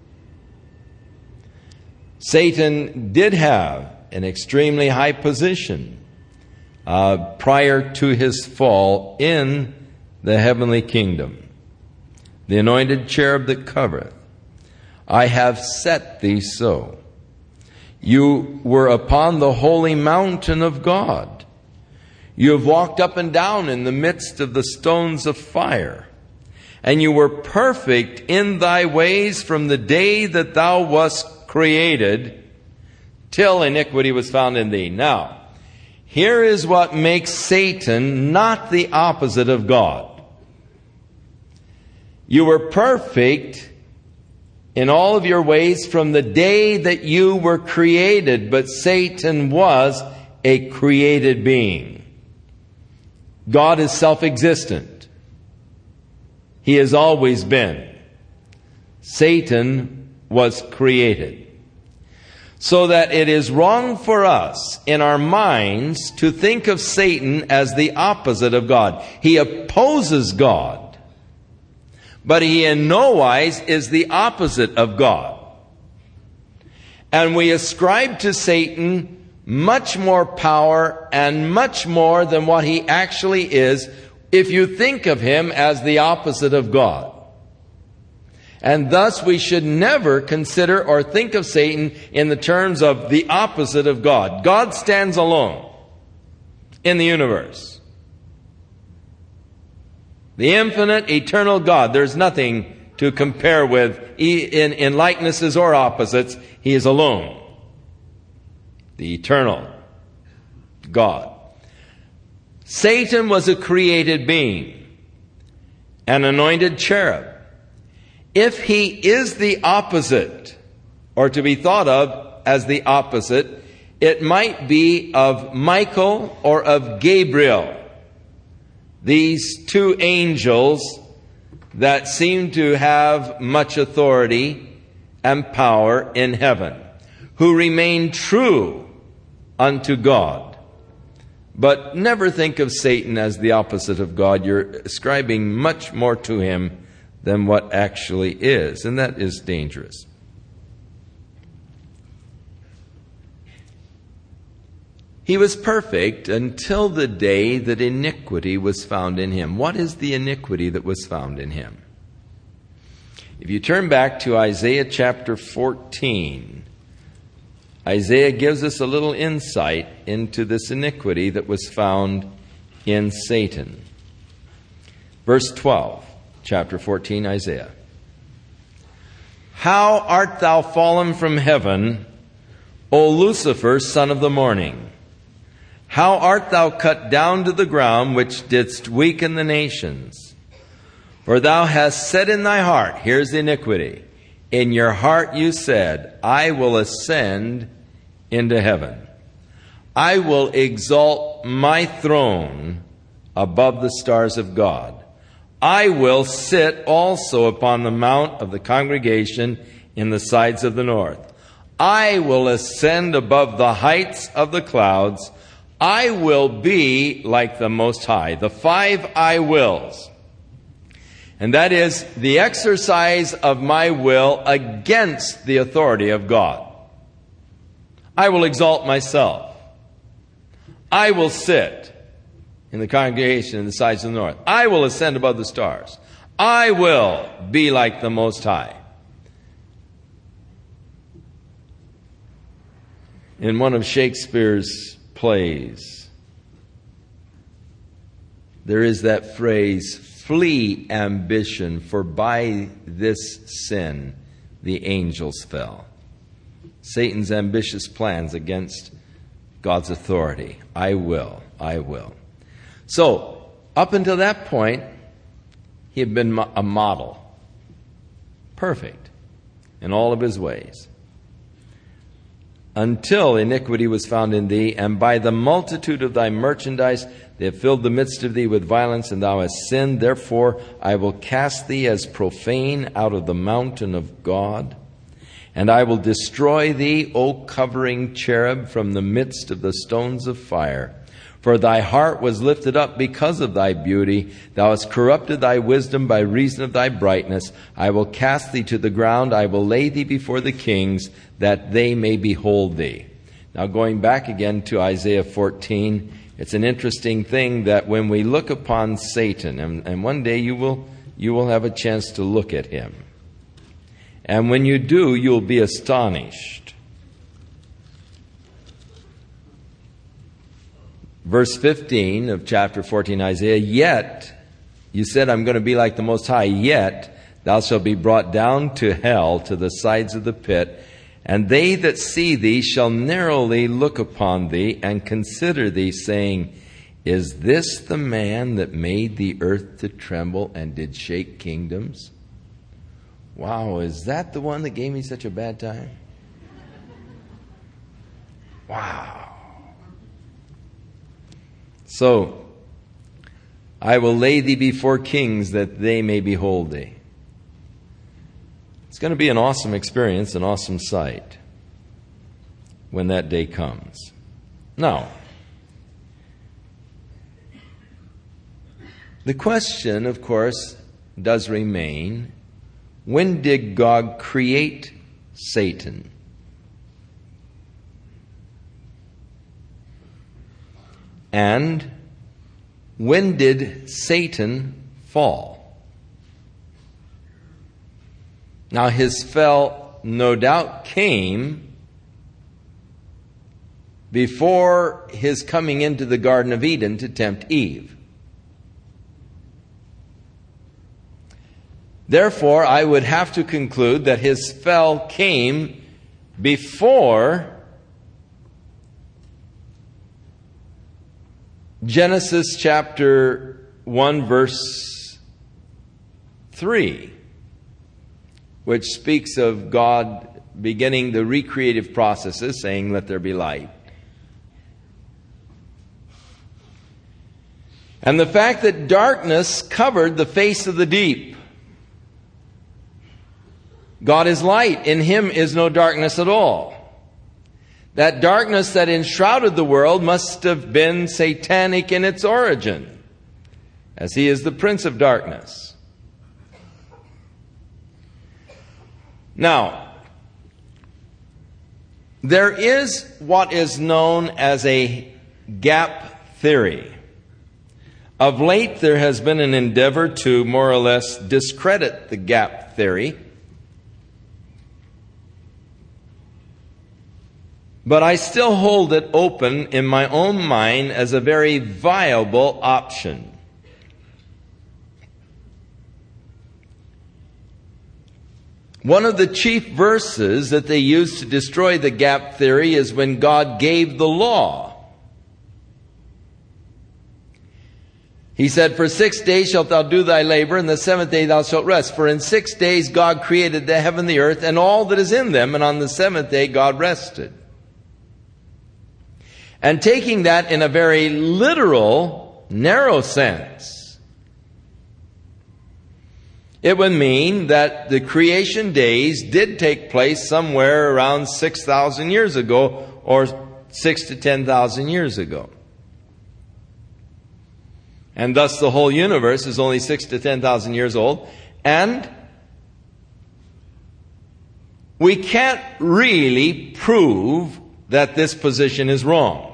Satan did have an extremely high position uh, prior to his fall in the heavenly kingdom. The anointed cherub that covereth, I have set thee so. You were upon the holy mountain of God. You have walked up and down in the midst of the stones of fire. And you were perfect in thy ways from the day that thou wast created, till iniquity was found in thee. Now, here is what makes Satan not the opposite of God. You were perfect in all of your ways from the day that you were created, but Satan was a created being. God is self-existent. He has always been. Satan was created. So that it is wrong for us in our minds to think of Satan as the opposite of God. He opposes God, but he in no wise is the opposite of God. And we ascribe to Satan much more power and much more than what he actually is if you think of him as the opposite of God. And thus we should never consider or think of Satan in the terms of the opposite of God. God stands alone in the universe. The infinite, eternal God. There's nothing to compare with in, in likenesses or opposites. He is alone. The eternal God. Satan was a created being, an anointed cherub. If he is the opposite, or to be thought of as the opposite, it might be of Michael or of Gabriel. These two angels that seem to have much authority and power in heaven, who remain true unto God. But never think of Satan as the opposite of God. You're ascribing much more to him than what actually is, and that is dangerous. He was perfect until the day that iniquity was found in him. What is the iniquity that was found in him? If you turn back to Isaiah chapter fourteen, Isaiah gives us a little insight into this iniquity that was found in Satan. Verse twelve. Chapter fourteen, Isaiah. How art thou fallen from heaven, O Lucifer, son of the morning? How art thou cut down to the ground, which didst weaken the nations? For thou hast said in thy heart, here's the iniquity, in your heart you said, I will ascend into heaven. I will exalt my throne above the stars of God. I will sit also upon the mount of the congregation in the sides of the north. I will ascend above the heights of the clouds. I will be like the Most High. The five I wills. And that is the exercise of my will against the authority of God. I will exalt myself. I will sit in the congregation in the sides of the north. I will ascend above the stars. I will be like the Most High. In one of Shakespeare's plays, there is that phrase, flee ambition, for by this sin the angels fell. Satan's ambitious plans against God's authority. I will, I will. So, up until that point, he had been a model. Perfect in all of his ways. Until iniquity was found in thee, and by the multitude of thy merchandise they have filled the midst of thee with violence, and thou hast sinned. Therefore I will cast thee as profane out of the mountain of God, and I will destroy thee, O covering cherub, from the midst of the stones of fire. For thy heart was lifted up because of thy beauty. Thou hast corrupted thy wisdom by reason of thy brightness. I will cast thee to the ground. I will lay thee before the kings, that they may behold thee. Now going back again to Isaiah fourteen, it's an interesting thing that when we look upon Satan, and, and one day you will, you will have a chance to look at him. And when you do, you'll be astonished. Verse fifteen of chapter fourteen, Isaiah, yet, you said, I'm going to be like the Most High, yet thou shalt be brought down to hell, to the sides of the pit, and they that see thee shall narrowly look upon thee and consider thee, saying, is this the man that made the earth to tremble and did shake kingdoms? Wow, is that the one that gave me such a bad time? Wow. So, I will lay thee before kings, that they may behold thee. It's going to be an awesome experience, an awesome sight, when that day comes. Now, the question, of course, does remain, when did God create Satan? And when did Satan fall? Now, his fall, no doubt, came before his coming into the Garden of Eden to tempt Eve. Therefore, I would have to conclude that his fall came before Genesis chapter one, verse three, which speaks of God beginning the recreative processes, saying, let there be light. And the fact that darkness covered the face of the deep. God is light. In him is no darkness at all. That darkness that enshrouded the world must have been satanic in its origin, as he is the prince of darkness. Now, there is what is known as a gap theory. Of late, there has been an endeavor to more or less discredit the gap theory. But I still hold it open in my own mind as a very viable option. One of the chief verses that they use to destroy the gap theory is when God gave the law. He said, for six days shalt thou do thy labor, and the seventh day thou shalt rest. For in six days God created the heaven, the earth, and all that is in them, and on the seventh day God rested. And taking that in a very literal, narrow sense, it would mean that the creation days did take place somewhere around six thousand years ago, or six to ten thousand years ago. And thus the whole universe is only six to ten thousand years old. And we can't really prove that this position is wrong.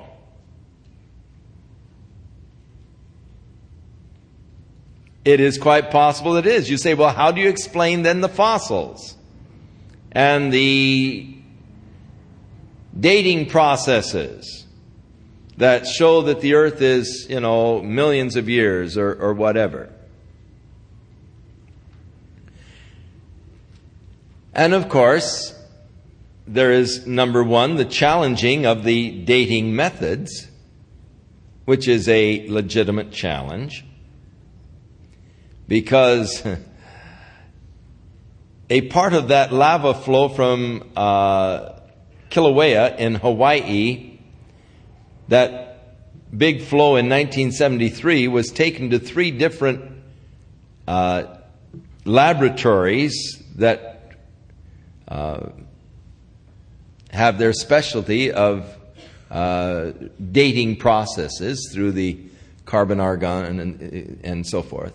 It is quite possible it is. You say, well, how do you explain then the fossils and the dating processes that show that the earth is, you know, millions of years or, or whatever? And of course, there is, number one, the challenging of the dating methods, which is a legitimate challenge, because a part of that lava flow from uh, Kilauea in Hawaii, that big flow in nineteen seventy-three, was taken to three different uh, laboratories that uh, have their specialty of uh, dating processes through the carbon argon and, and so forth.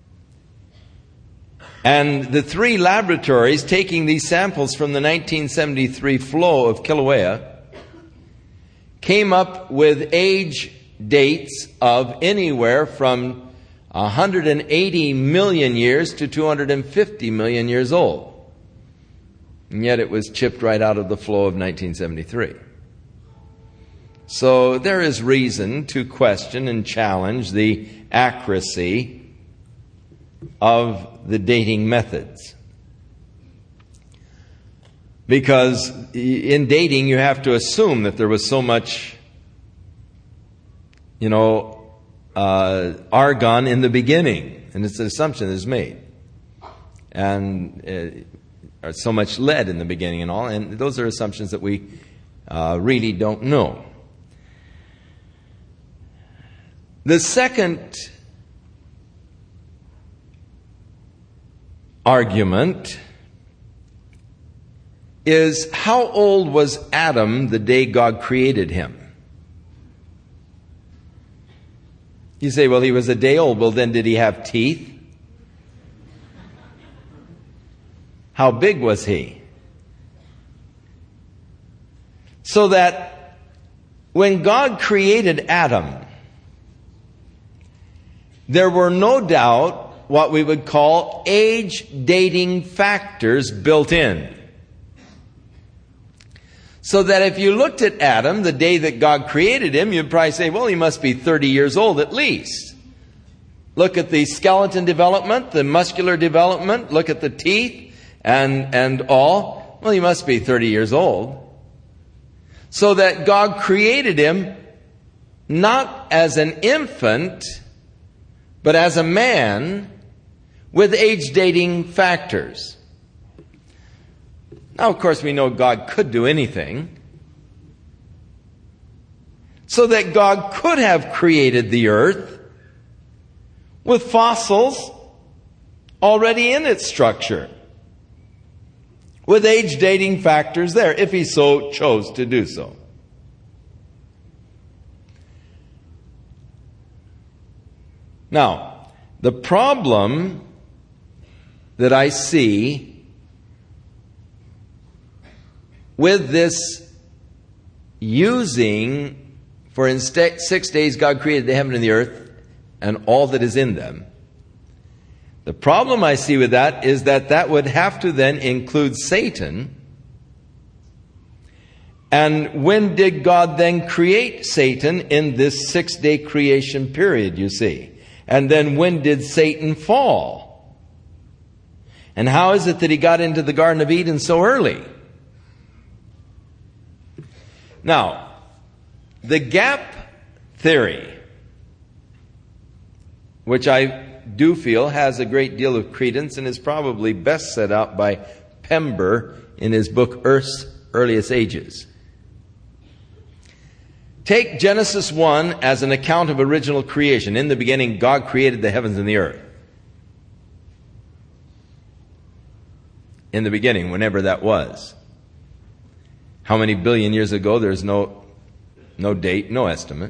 And the three laboratories taking these samples from the nineteen seventy-three flow of Kilauea came up with age dates of anywhere from one hundred eighty million years to two hundred fifty million years old. And yet it was chipped right out of the flow of nineteen seventy-three. So there is reason to question and challenge the accuracy of the dating methods. Because in dating you have to assume that there was so much, you know, uh, argon in the beginning. And it's an assumption that is made. And uh, so much lead in the beginning and all. And those are assumptions that we uh, really don't know. The second argument is, how old was Adam the day God created him? You say, well, he was a day old. Well, then did he have teeth? How big was he? So that when God created Adam, there were no doubt what we would call age dating factors built in. So that if you looked at Adam the day that God created him, you'd probably say, well, he must be thirty years old at least. Look at the skeleton development, the muscular development, look at the teeth and, and all. Well, he must be thirty years old. So that God created him not as an infant, but as a man with age dating factors. Now, of course, we know God could do anything. So that God could have created the earth with fossils already in its structure, with age dating factors there, if he so chose to do so. Now, the problem that I see with this using, for in six days God created the heaven and the earth and all that is in them. The problem I see with that is that that would have to then include Satan. And when did God then create Satan? In this six-day creation period, you see. And then when did Satan fall? And how is it that he got into the Garden of Eden so early? Now, the gap theory, which I do feel has a great deal of credence and is probably best set out by Pember in his book Earth's Earliest Ages, Take Genesis one as an account of original creation. In the beginning, God created the heavens and the earth. In the beginning, whenever that was. How many billion years ago? There's no, no date, no estimate.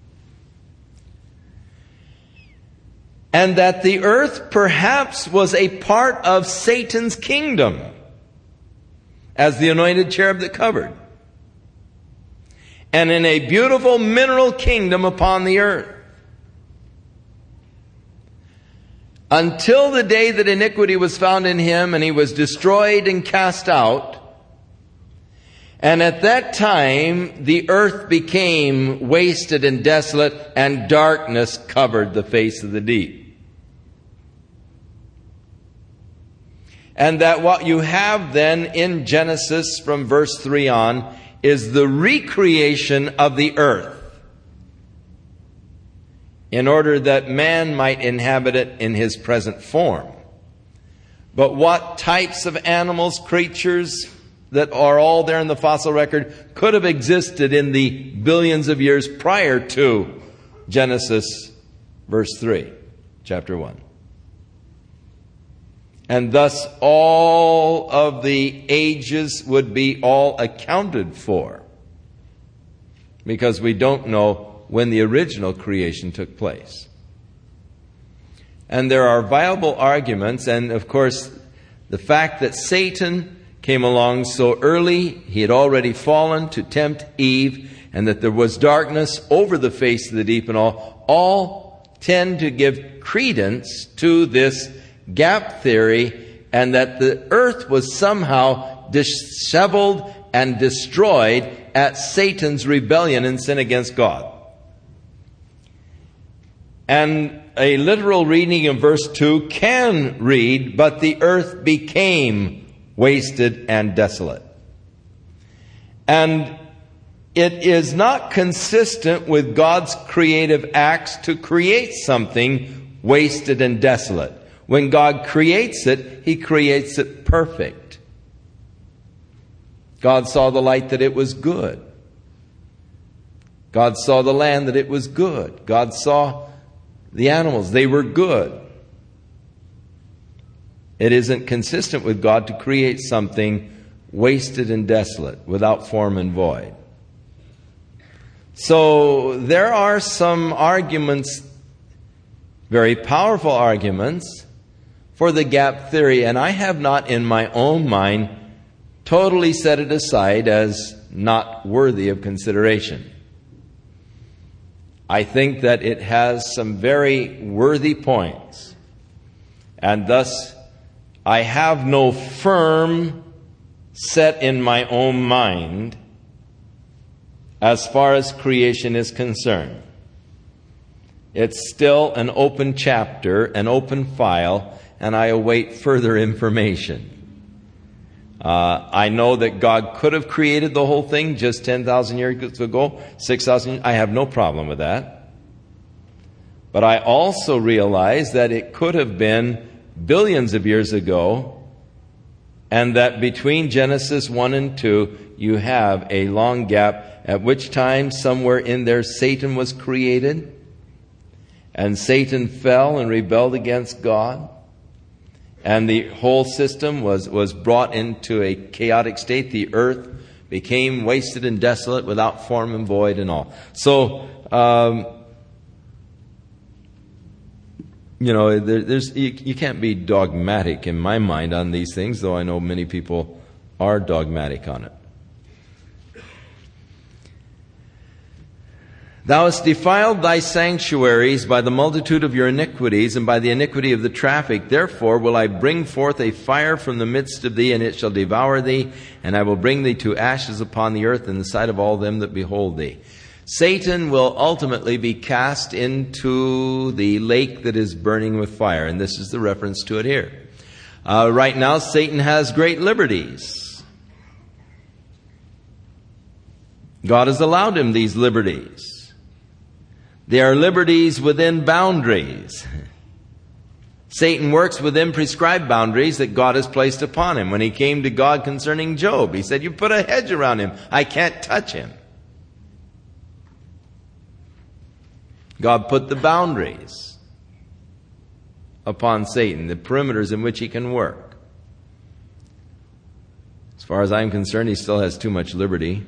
And that the earth perhaps was a part of Satan's kingdom as the anointed cherub that covered. And in a beautiful mineral kingdom upon the earth. Until the day that iniquity was found in him and he was destroyed and cast out. And at that time, the earth became wasted and desolate, and darkness covered the face of the deep. And that what you have then in Genesis from verse three on is the recreation of the earth in order that man might inhabit it in his present form. But what types of animals, creatures that are all there in the fossil record could have existed in the billions of years prior to Genesis verse three, chapter one. And thus all of the ages would be all accounted for, because we don't know when the original creation took place. And there are viable arguments, and of course the fact that Satan came along so early, he had already fallen to tempt Eve, and that there was darkness over the face of the deep and all, all tend to give credence to this gap theory, and that the earth was somehow disheveled and destroyed at Satan's rebellion and sin against God. And a literal reading of verse two can read, but the earth became wasted and desolate. And it is not consistent with God's creative acts to create something wasted and desolate. When God creates it, He creates it perfect. God saw the light that it was good. God saw the land that it was good. God saw the animals, they were good. It isn't consistent with God to create something wasted and desolate, without form and void. So there are some arguments, very powerful arguments, for the gap theory, and I have not in my own mind totally set it aside as not worthy of consideration. I think that it has some very worthy points, and thus I have no firm set in my own mind as far as creation is concerned. It's still an open chapter, an open file, and I await further information. Uh, I know that God could have created the whole thing just ten thousand years ago, six thousand. I have no problem with that. But I also realize that it could have been billions of years ago, and that between Genesis one and two, you have a long gap, at which time, somewhere in there, Satan was created, and Satan fell and rebelled against God. And the whole system was, was brought into a chaotic state. The earth became wasted and desolate, without form and void and all. So, um, you know, there, there's you, you can't be dogmatic in my mind on these things, though I know many people are dogmatic on it. Thou hast defiled thy sanctuaries by the multitude of your iniquities, and by the iniquity of the traffic. Therefore will I bring forth a fire from the midst of thee, and it shall devour thee, and I will bring thee to ashes upon the earth in the sight of all them that behold thee. Satan will ultimately be cast into the lake that is burning with fire, and this is the reference to it here. Uh, right now, Satan has great liberties. God has allowed him these liberties. They are liberties within boundaries. Satan works within prescribed boundaries that God has placed upon him. When he came to God concerning Job, he said, you put a hedge around him. I can't touch him. God put the boundaries upon Satan, the perimeters in which he can work. As far as I'm concerned, he still has too much liberty.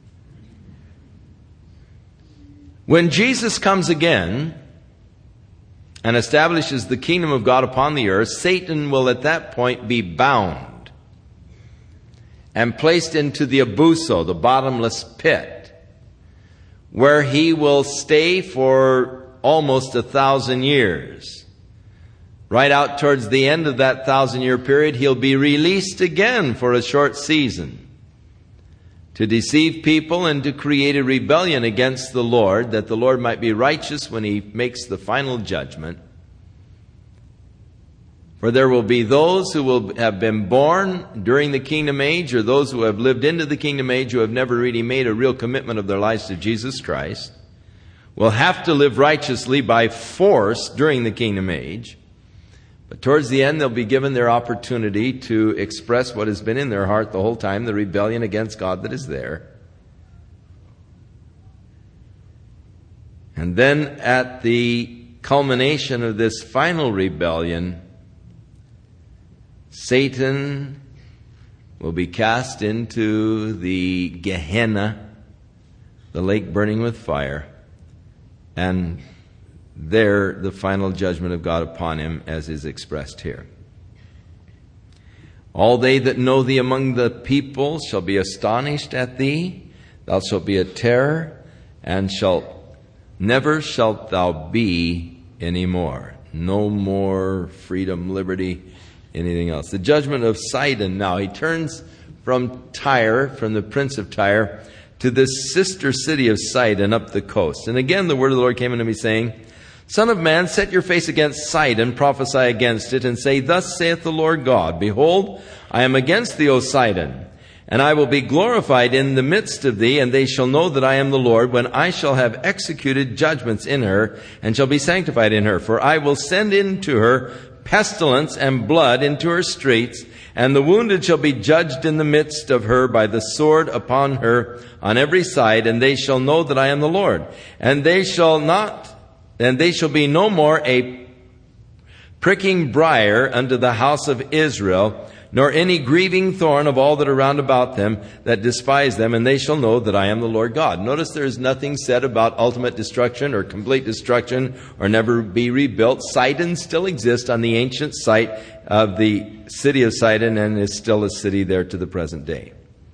When Jesus comes again and establishes the kingdom of God upon the earth, Satan will at that point be bound and placed into the abuso, the bottomless pit, where he will stay for almost a thousand years. Right out towards the end of that thousand-year period, he'll be released again for a short season to deceive people and to create a rebellion against the Lord, that the Lord might be righteous when he makes the final judgment. For there will be those who will have been born during the kingdom age, or those who have lived into the kingdom age who have never really made a real commitment of their lives to Jesus Christ, will have to live righteously by force during the kingdom age. But towards the end, they'll be given their opportunity to express what has been in their heart the whole time, the rebellion against God that is there. And then at the culmination of this final rebellion, Satan will be cast into the Gehenna, the lake burning with fire, and there the final judgment of God upon him, as is expressed here. All they that know thee among the people shall be astonished at thee. Thou shalt be a terror, and shalt never shalt thou be any more. No more freedom, liberty, anything else. The judgment of Sidon now. He turns from Tyre, from the prince of Tyre, to this sister city of Sidon up the coast. And again the word of the Lord came unto me, saying, Son of man, set your face against Sidon, prophesy against it, and say, Thus saith the Lord God, Behold, I am against thee, O Sidon, and I will be glorified in the midst of thee, and they shall know that I am the Lord, when I shall have executed judgments in her, and shall be sanctified in her. For I will send into her pestilence and blood into her streets, and the wounded shall be judged in the midst of her by the sword upon her on every side, and they shall know that I am the Lord. And they shall not And they shall be no more a pricking briar unto the house of Israel, nor any grieving thorn of all that are round about them that despise them, and they shall know that I am the Lord God. Notice there is nothing said about ultimate destruction or complete destruction or never be rebuilt. Sidon still exists on the ancient site of the city of Sidon, and is still a city there to the present day.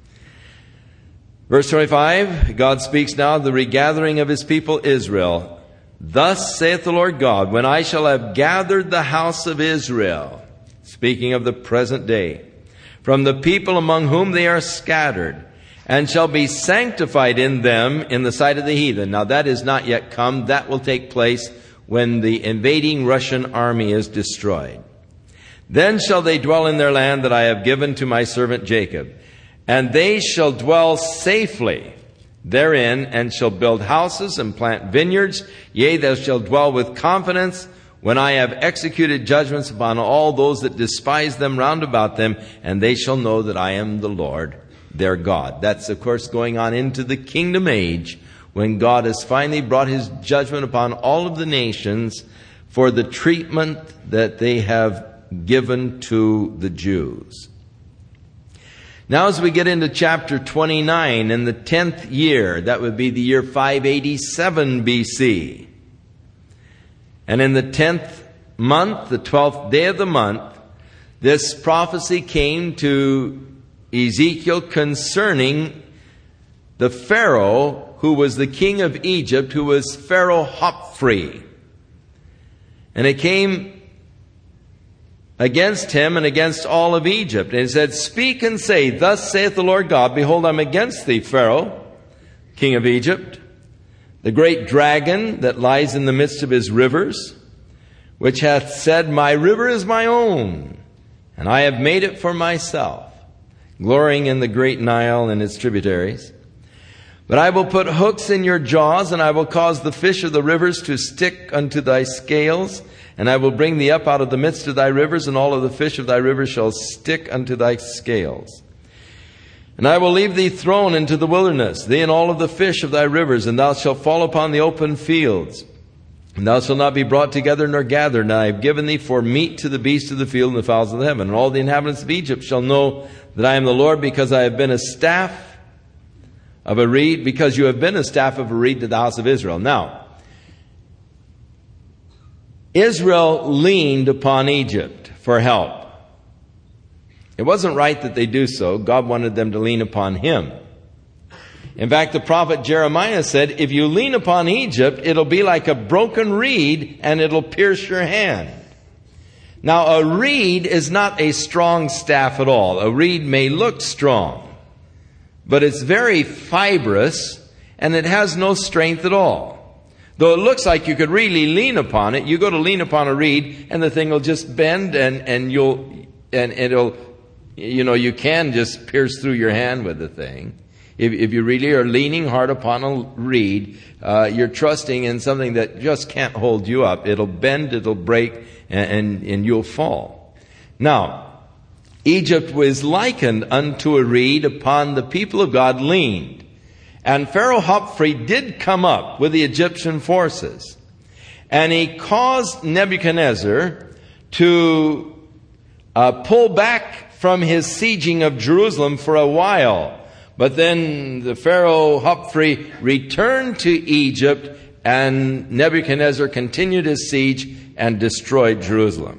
Verse twenty-five, God speaks now of the regathering of his people Israel. Thus saith the Lord God, when I shall have gathered the house of Israel, speaking of the present day, from the people among whom they are scattered, and shall be sanctified in them in the sight of the heathen. Now that is not yet come. That will take place when the invading Russian army is destroyed. Then shall they dwell in their land that I have given to my servant Jacob, and they shall dwell safely therein, and shall build houses and plant vineyards. Yea, they shall dwell with confidence when I have executed judgments upon all those that despise them round about them, and they shall know that I am the Lord their God. That's, of course, going on into the kingdom age, when God has finally brought his judgment upon all of the nations for the treatment that they have given to the Jews. Now as we get into chapter twenty-nine, in the tenth year, that would be the year five eighty-seven B C. And in the tenth month, the twelfth day of the month, this prophecy came to Ezekiel concerning the Pharaoh who was the king of Egypt, who was Pharaoh Hopfri. And it came against him and against all of Egypt. And it said, Speak and say, Thus saith the Lord God, Behold, I am against thee, Pharaoh, king of Egypt, the great dragon that lies in the midst of his rivers, which hath said, My river is my own, and I have made it for myself, glorying in the great Nile and its tributaries. But I will put hooks in your jaws, and I will cause the fish of the rivers to stick unto thy scales, and I will bring thee up out of the midst of thy rivers, and all of the fish of thy rivers shall stick unto thy scales. And I will leave thee thrown into the wilderness, thee and all of the fish of thy rivers, and thou shalt fall upon the open fields. And thou shalt not be brought together nor gathered, and I have given thee for meat to the beasts of the field and the fowls of the heaven. And all the inhabitants of Egypt shall know that I am the Lord, because I have been a staff of a reed, because you have been a staff of a reed to the house of Israel. Now, Israel leaned upon Egypt for help. It wasn't right that they do so. God wanted them to lean upon Him. In fact, the prophet Jeremiah said, if you lean upon Egypt, it'll be like a broken reed and it'll pierce your hand. Now, a reed is not a strong staff at all. A reed may look strong, but it's very fibrous and it has no strength at all. Though it looks like you could really lean upon it, you go to lean upon a reed and the thing will just bend and, and you'll, and it'll, you know, you can just pierce through your hand with the thing. If, if you really are leaning hard upon a reed, uh, you're trusting in something that just can't hold you up. It'll bend, it'll break, and, and, and you'll fall. Now, Egypt was likened unto a reed upon the people of God leaned. And Pharaoh Humphrey did come up with the Egyptian forces. And he caused Nebuchadnezzar to uh, pull back from his sieging of Jerusalem for a while. But then the Pharaoh Humphrey returned to Egypt, and Nebuchadnezzar continued his siege and destroyed Jerusalem.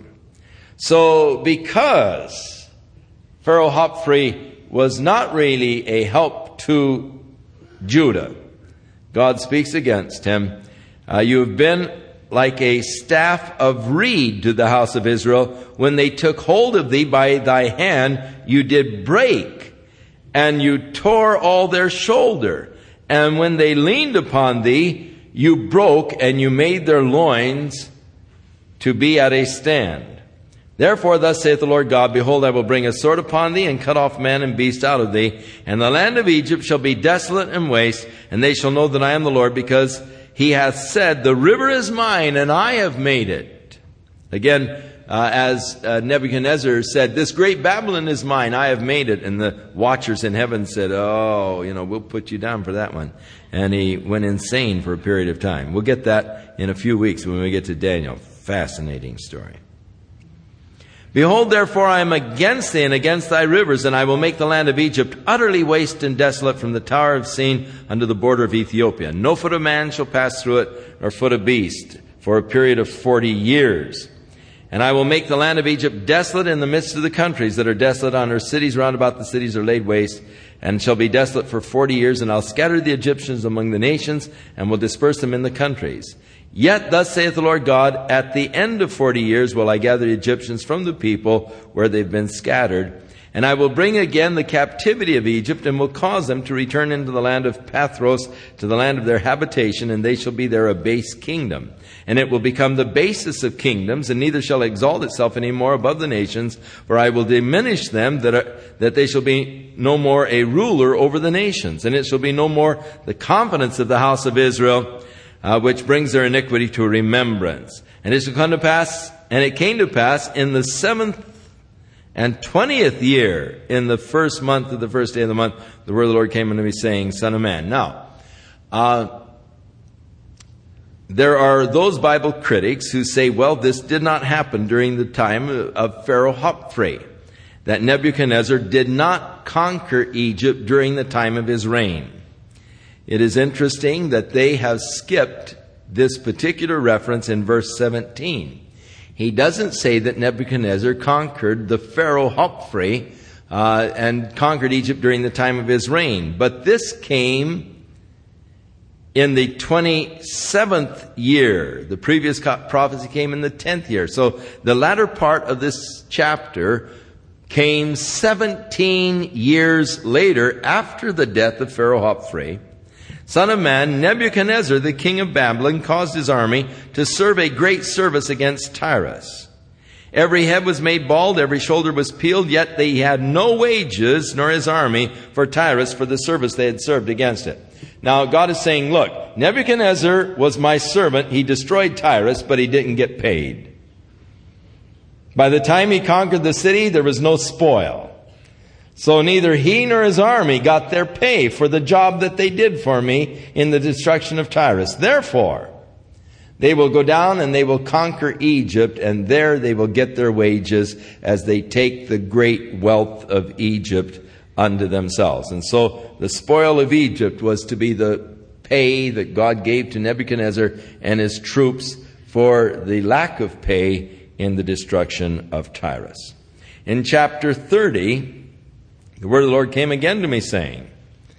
So because Pharaoh Humphrey was not really a help to Judah, God speaks against him. Uh, you have been like a staff of reed to the house of Israel. When they took hold of thee by thy hand, you did break, and you tore all their shoulder. And when they leaned upon thee, you broke, and you made their loins to be at a stand. Therefore, thus saith the Lord God, behold, I will bring a sword upon thee, and cut off man and beast out of thee. And the land of Egypt shall be desolate and waste, and they shall know that I am the Lord, because he hath said, the river is mine, and I have made it. Again, Uh, as uh, Nebuchadnezzar said, this great Babylon is mine, I have made it. And the watchers in heaven said, oh, you know, we'll put you down for that one. And he went insane for a period of time. We'll get that in a few weeks when we get to Daniel. Fascinating story. Behold, therefore, I am against thee and against thy rivers, and I will make the land of Egypt utterly waste and desolate from the tower of Sin unto the border of Ethiopia. No foot of man shall pass through it, nor foot of beast, for a period of forty years. And I will make the land of Egypt desolate in the midst of the countries that are desolate on her cities round about the cities are laid waste, and shall be desolate for forty years. And I'll scatter the Egyptians among the nations, and will disperse them in the countries. Yet thus saith the Lord God, at the end of forty years will I gather the Egyptians from the people where they've been scattered. And I will bring again the captivity of Egypt, and will cause them to return into the land of Pathros, to the land of their habitation, and they shall be there a base kingdom. And it will become the basis of kingdoms, and neither shall exalt itself any more above the nations, for I will diminish them, that, are, that they shall be no more a ruler over the nations. And it shall be no more the confidence of the house of Israel, uh, which brings their iniquity to remembrance. And it shall come to pass, and it came to pass in the seventh and twentieth year, in the first month of the first day of the month, the word of the Lord came unto me, saying, Son of man. Now, uh, there are those Bible critics who say, well, this did not happen during the time of Pharaoh Humphrey, that Nebuchadnezzar did not conquer Egypt during the time of his reign. It is interesting that they have skipped this particular reference in verse seventeen. He doesn't say that Nebuchadnezzar conquered the Pharaoh Humphrey uh, and conquered Egypt during the time of his reign. But this came in the twenty-seventh year. The previous prophecy came in the tenth year. So the latter part of this chapter came seventeen years later, after the death of Pharaoh Humphrey. Son of man, Nebuchadnezzar, the king of Babylon, caused his army to serve a great service against Tyrus. Every head was made bald, every shoulder was peeled, yet they had no wages, nor his army, for Tyrus, for the service they had served against it. Now, God is saying, look, Nebuchadnezzar was my servant. He destroyed Tyrus, but he didn't get paid. By the time he conquered the city, there was no spoil. So neither he nor his army got their pay for the job that they did for me in the destruction of Tyrus. Therefore, They will go down and they will conquer Egypt, and there they will get their wages as they take the great wealth of Egypt unto themselves. And so the spoil of Egypt was to be the pay that God gave to Nebuchadnezzar and his troops for the lack of pay in the destruction of Tyrus. In chapter thirty, the word of the Lord came again to me, saying,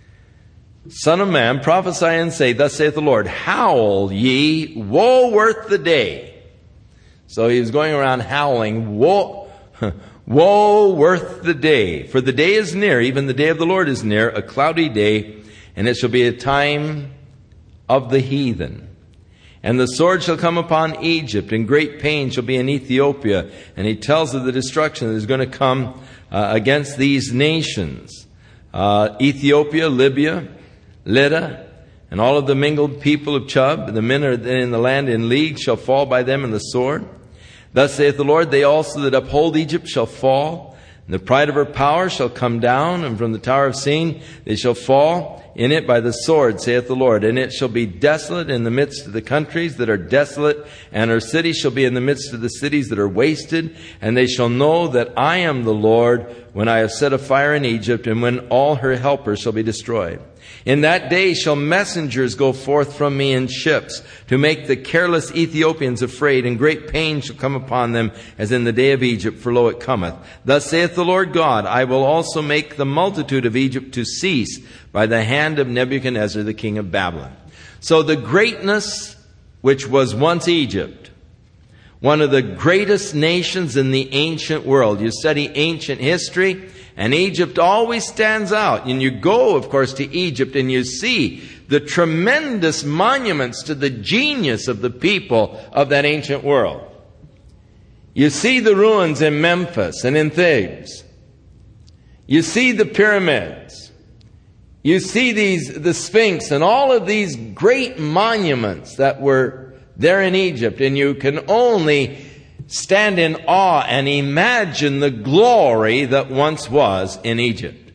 Son of man, prophesy and say, Thus saith the Lord, howl ye, woe worth the day. So he was going around howling, woe, woe worth the day. For the day is near, even the day of the Lord is near, a cloudy day, and it shall be a time of the heathen. And the sword shall come upon Egypt, and great pain shall be in Ethiopia. And he tells of the destruction that is going to come uh, against these nations. Uh, Ethiopia, Libya, Lydda, and all of the mingled people of Chub, the men are in the land in league, shall fall by them in the sword. Thus saith the Lord, they also that uphold Egypt shall fall, and the pride of her power shall come down, and from the tower of Sin they shall fall in it by the sword, saith the Lord. And it shall be desolate in the midst of the countries that are desolate, and her cities shall be in the midst of the cities that are wasted. And they shall know that I am the Lord, when I have set a fire in Egypt, and when all her helpers shall be destroyed. In that day shall messengers go forth from me in ships, to make the careless Ethiopians afraid, and great pain shall come upon them, as in the day of Egypt, for lo, it cometh. Thus saith the Lord God, I will also make the multitude of Egypt to cease by the hand of Nebuchadnezzar, the king of Babylon. So the greatness which was once Egypt, one of the greatest nations in the ancient world. You study ancient history, and Egypt always stands out. And you go, of course, to Egypt, and you see the tremendous monuments to the genius of the people of that ancient world. You see the ruins in Memphis and in Thebes. You see the pyramids. You see these, the Sphinx and all of these great monuments that were there in Egypt. And you can only stand in awe and imagine the glory that once was in Egypt.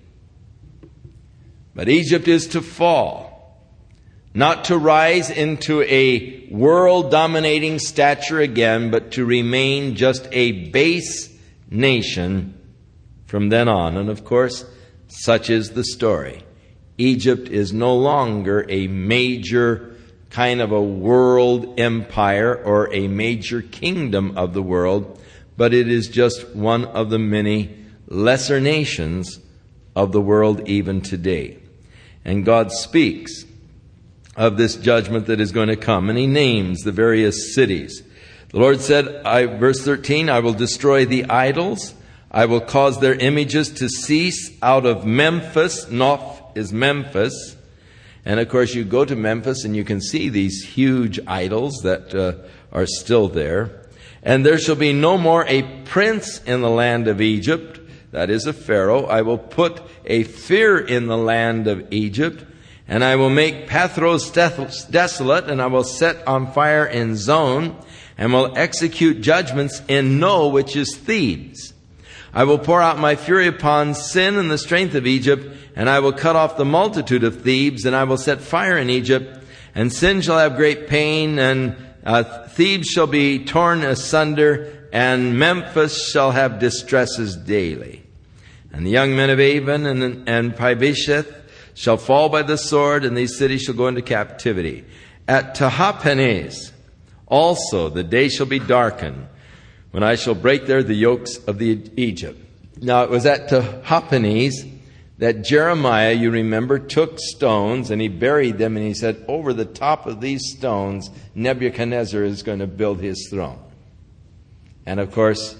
But Egypt is to fall, not to rise into a world-dominating stature again, but to remain just a base nation from then on. And of course, such is the story. Egypt is no longer a major kind of a world empire or a major kingdom of the world, but it is just one of the many lesser nations of the world even today. And God speaks of this judgment that is going to come, and He names the various cities. The Lord said, I, verse thirteen, I will destroy the idols. I will cause their images to cease out of Memphis. Noph is Memphis. And of course, you go to Memphis and you can see these huge idols that uh, are still there. And there shall be no more a prince in the land of Egypt, that is a Pharaoh. I will put a fear in the land of Egypt, and I will make Pathros desolate, and I will set on fire in Zon, and will execute judgments in No, which is Thebes. I will pour out my fury upon Sin and the strength of Egypt, and I will cut off the multitude of Thebes, and I will set fire in Egypt, and Sin shall have great pain, and uh, Thebes shall be torn asunder, and Memphis shall have distresses daily. And the young men of Avon and, and Pibesheth shall fall by the sword, and these cities shall go into captivity. At Tahpanhes also the day shall be darkened, when I shall break there the yokes of the Egypt. Now it was at Tahpanhes that Jeremiah, you remember, took stones and he buried them, and he said, over the top of these stones, Nebuchadnezzar is going to build his throne. And of course,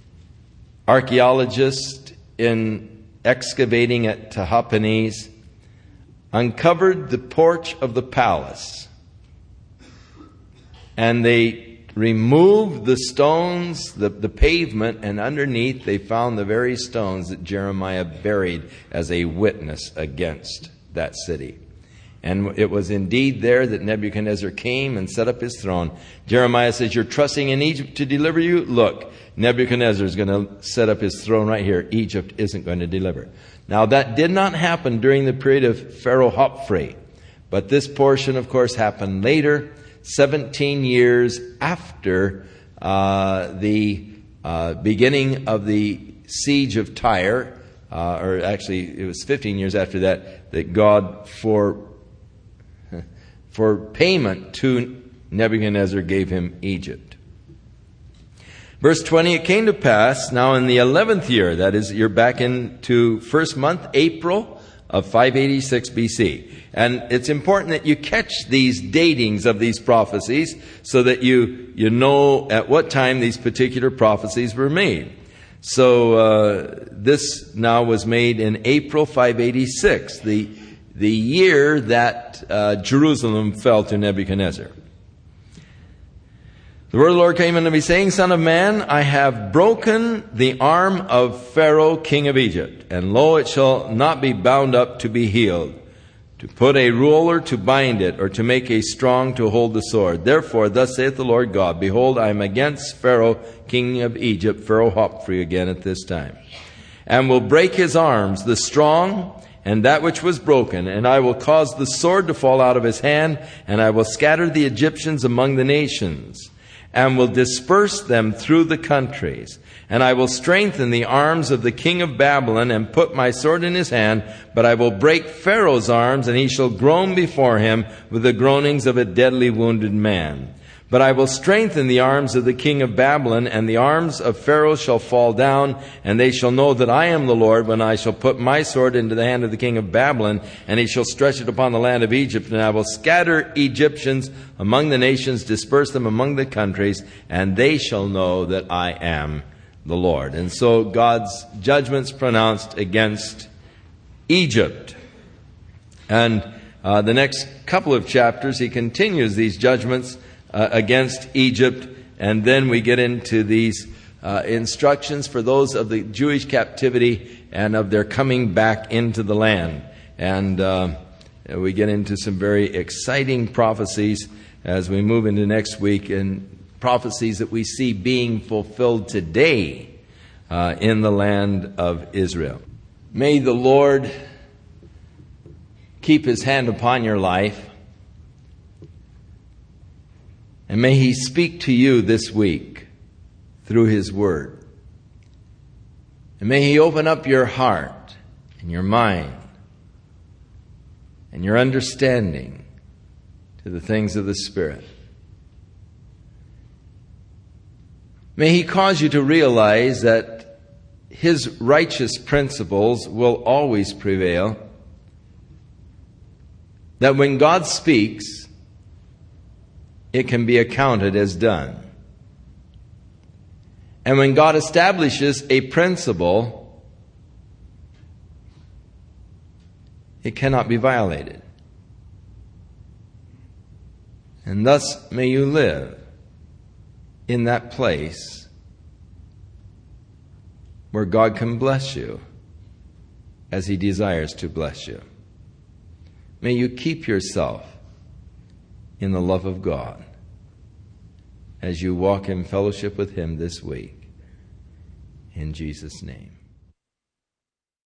archaeologists in excavating at Tahpanhes uncovered the porch of the palace, and they removed the stones, the, the pavement, and underneath they found the very stones that Jeremiah buried as a witness against that city. And it was indeed there that Nebuchadnezzar came and set up his throne. Jeremiah says, you're trusting in Egypt to deliver you? Look, Nebuchadnezzar is going to set up his throne right here. Egypt isn't going to deliver. Now that did not happen during the period of Pharaoh Hopfrey, but this portion, of course, happened later. seventeen years after uh, the uh, beginning of the siege of Tyre, uh, or actually it was fifteen years after that, that God, for, for payment to Nebuchadnezzar, gave him Egypt. Verse twenty, it came to pass, now in the eleventh year, that is, you're back into first month, April of five eighty-six B C. And it's important that you catch these datings of these prophecies so that you, you know at what time these particular prophecies were made. So uh, this now was made in April five eighty-six, the, the year that uh, Jerusalem fell to Nebuchadnezzar. The word of the Lord came unto me, saying, Son of man, I have broken the arm of Pharaoh, king of Egypt, and lo, it shall not be bound up to be healed, to put a ruler to bind it, or to make a strong to hold the sword. Therefore, thus saith the Lord God, Behold, I am against Pharaoh, king of Egypt, Pharaoh Hopfrey again at this time, and will break his arms, the strong, and that which was broken, and I will cause the sword to fall out of his hand, and I will scatter the Egyptians among the nations, and will disperse them through the countries. And I will strengthen the arms of the king of Babylon, and put my sword in his hand, but I will break Pharaoh's arms, and he shall groan before him with the groanings of a deadly wounded man. But I will strengthen the arms of the king of Babylon, and the arms of Pharaoh shall fall down, and they shall know that I am the Lord, when I shall put my sword into the hand of the king of Babylon, and he shall stretch it upon the land of Egypt, and I will scatter Egyptians among the nations, disperse them among the countries, and they shall know that I am the Lord. And so God's judgments pronounced against Egypt. And uh, the next couple of chapters, he continues these judgments Uh, against Egypt, and then we get into these uh, instructions for those of the Jewish captivity and of their coming back into the land. And uh, we get into some very exciting prophecies as we move into next week, and prophecies that we see being fulfilled today uh, in the land of Israel. May the Lord keep his hand upon your life. And may he speak to you this week through his word. And may he open up your heart and your mind and your understanding to the things of the Spirit. May he cause you to realize that his righteous principles will always prevail. That when God speaks, it can be accounted as done. And when God establishes a principle, it cannot be violated. And thus may you live in that place where God can bless you as he desires to bless you. May you keep yourself in the love of God as you walk in fellowship with him this week. In Jesus' name.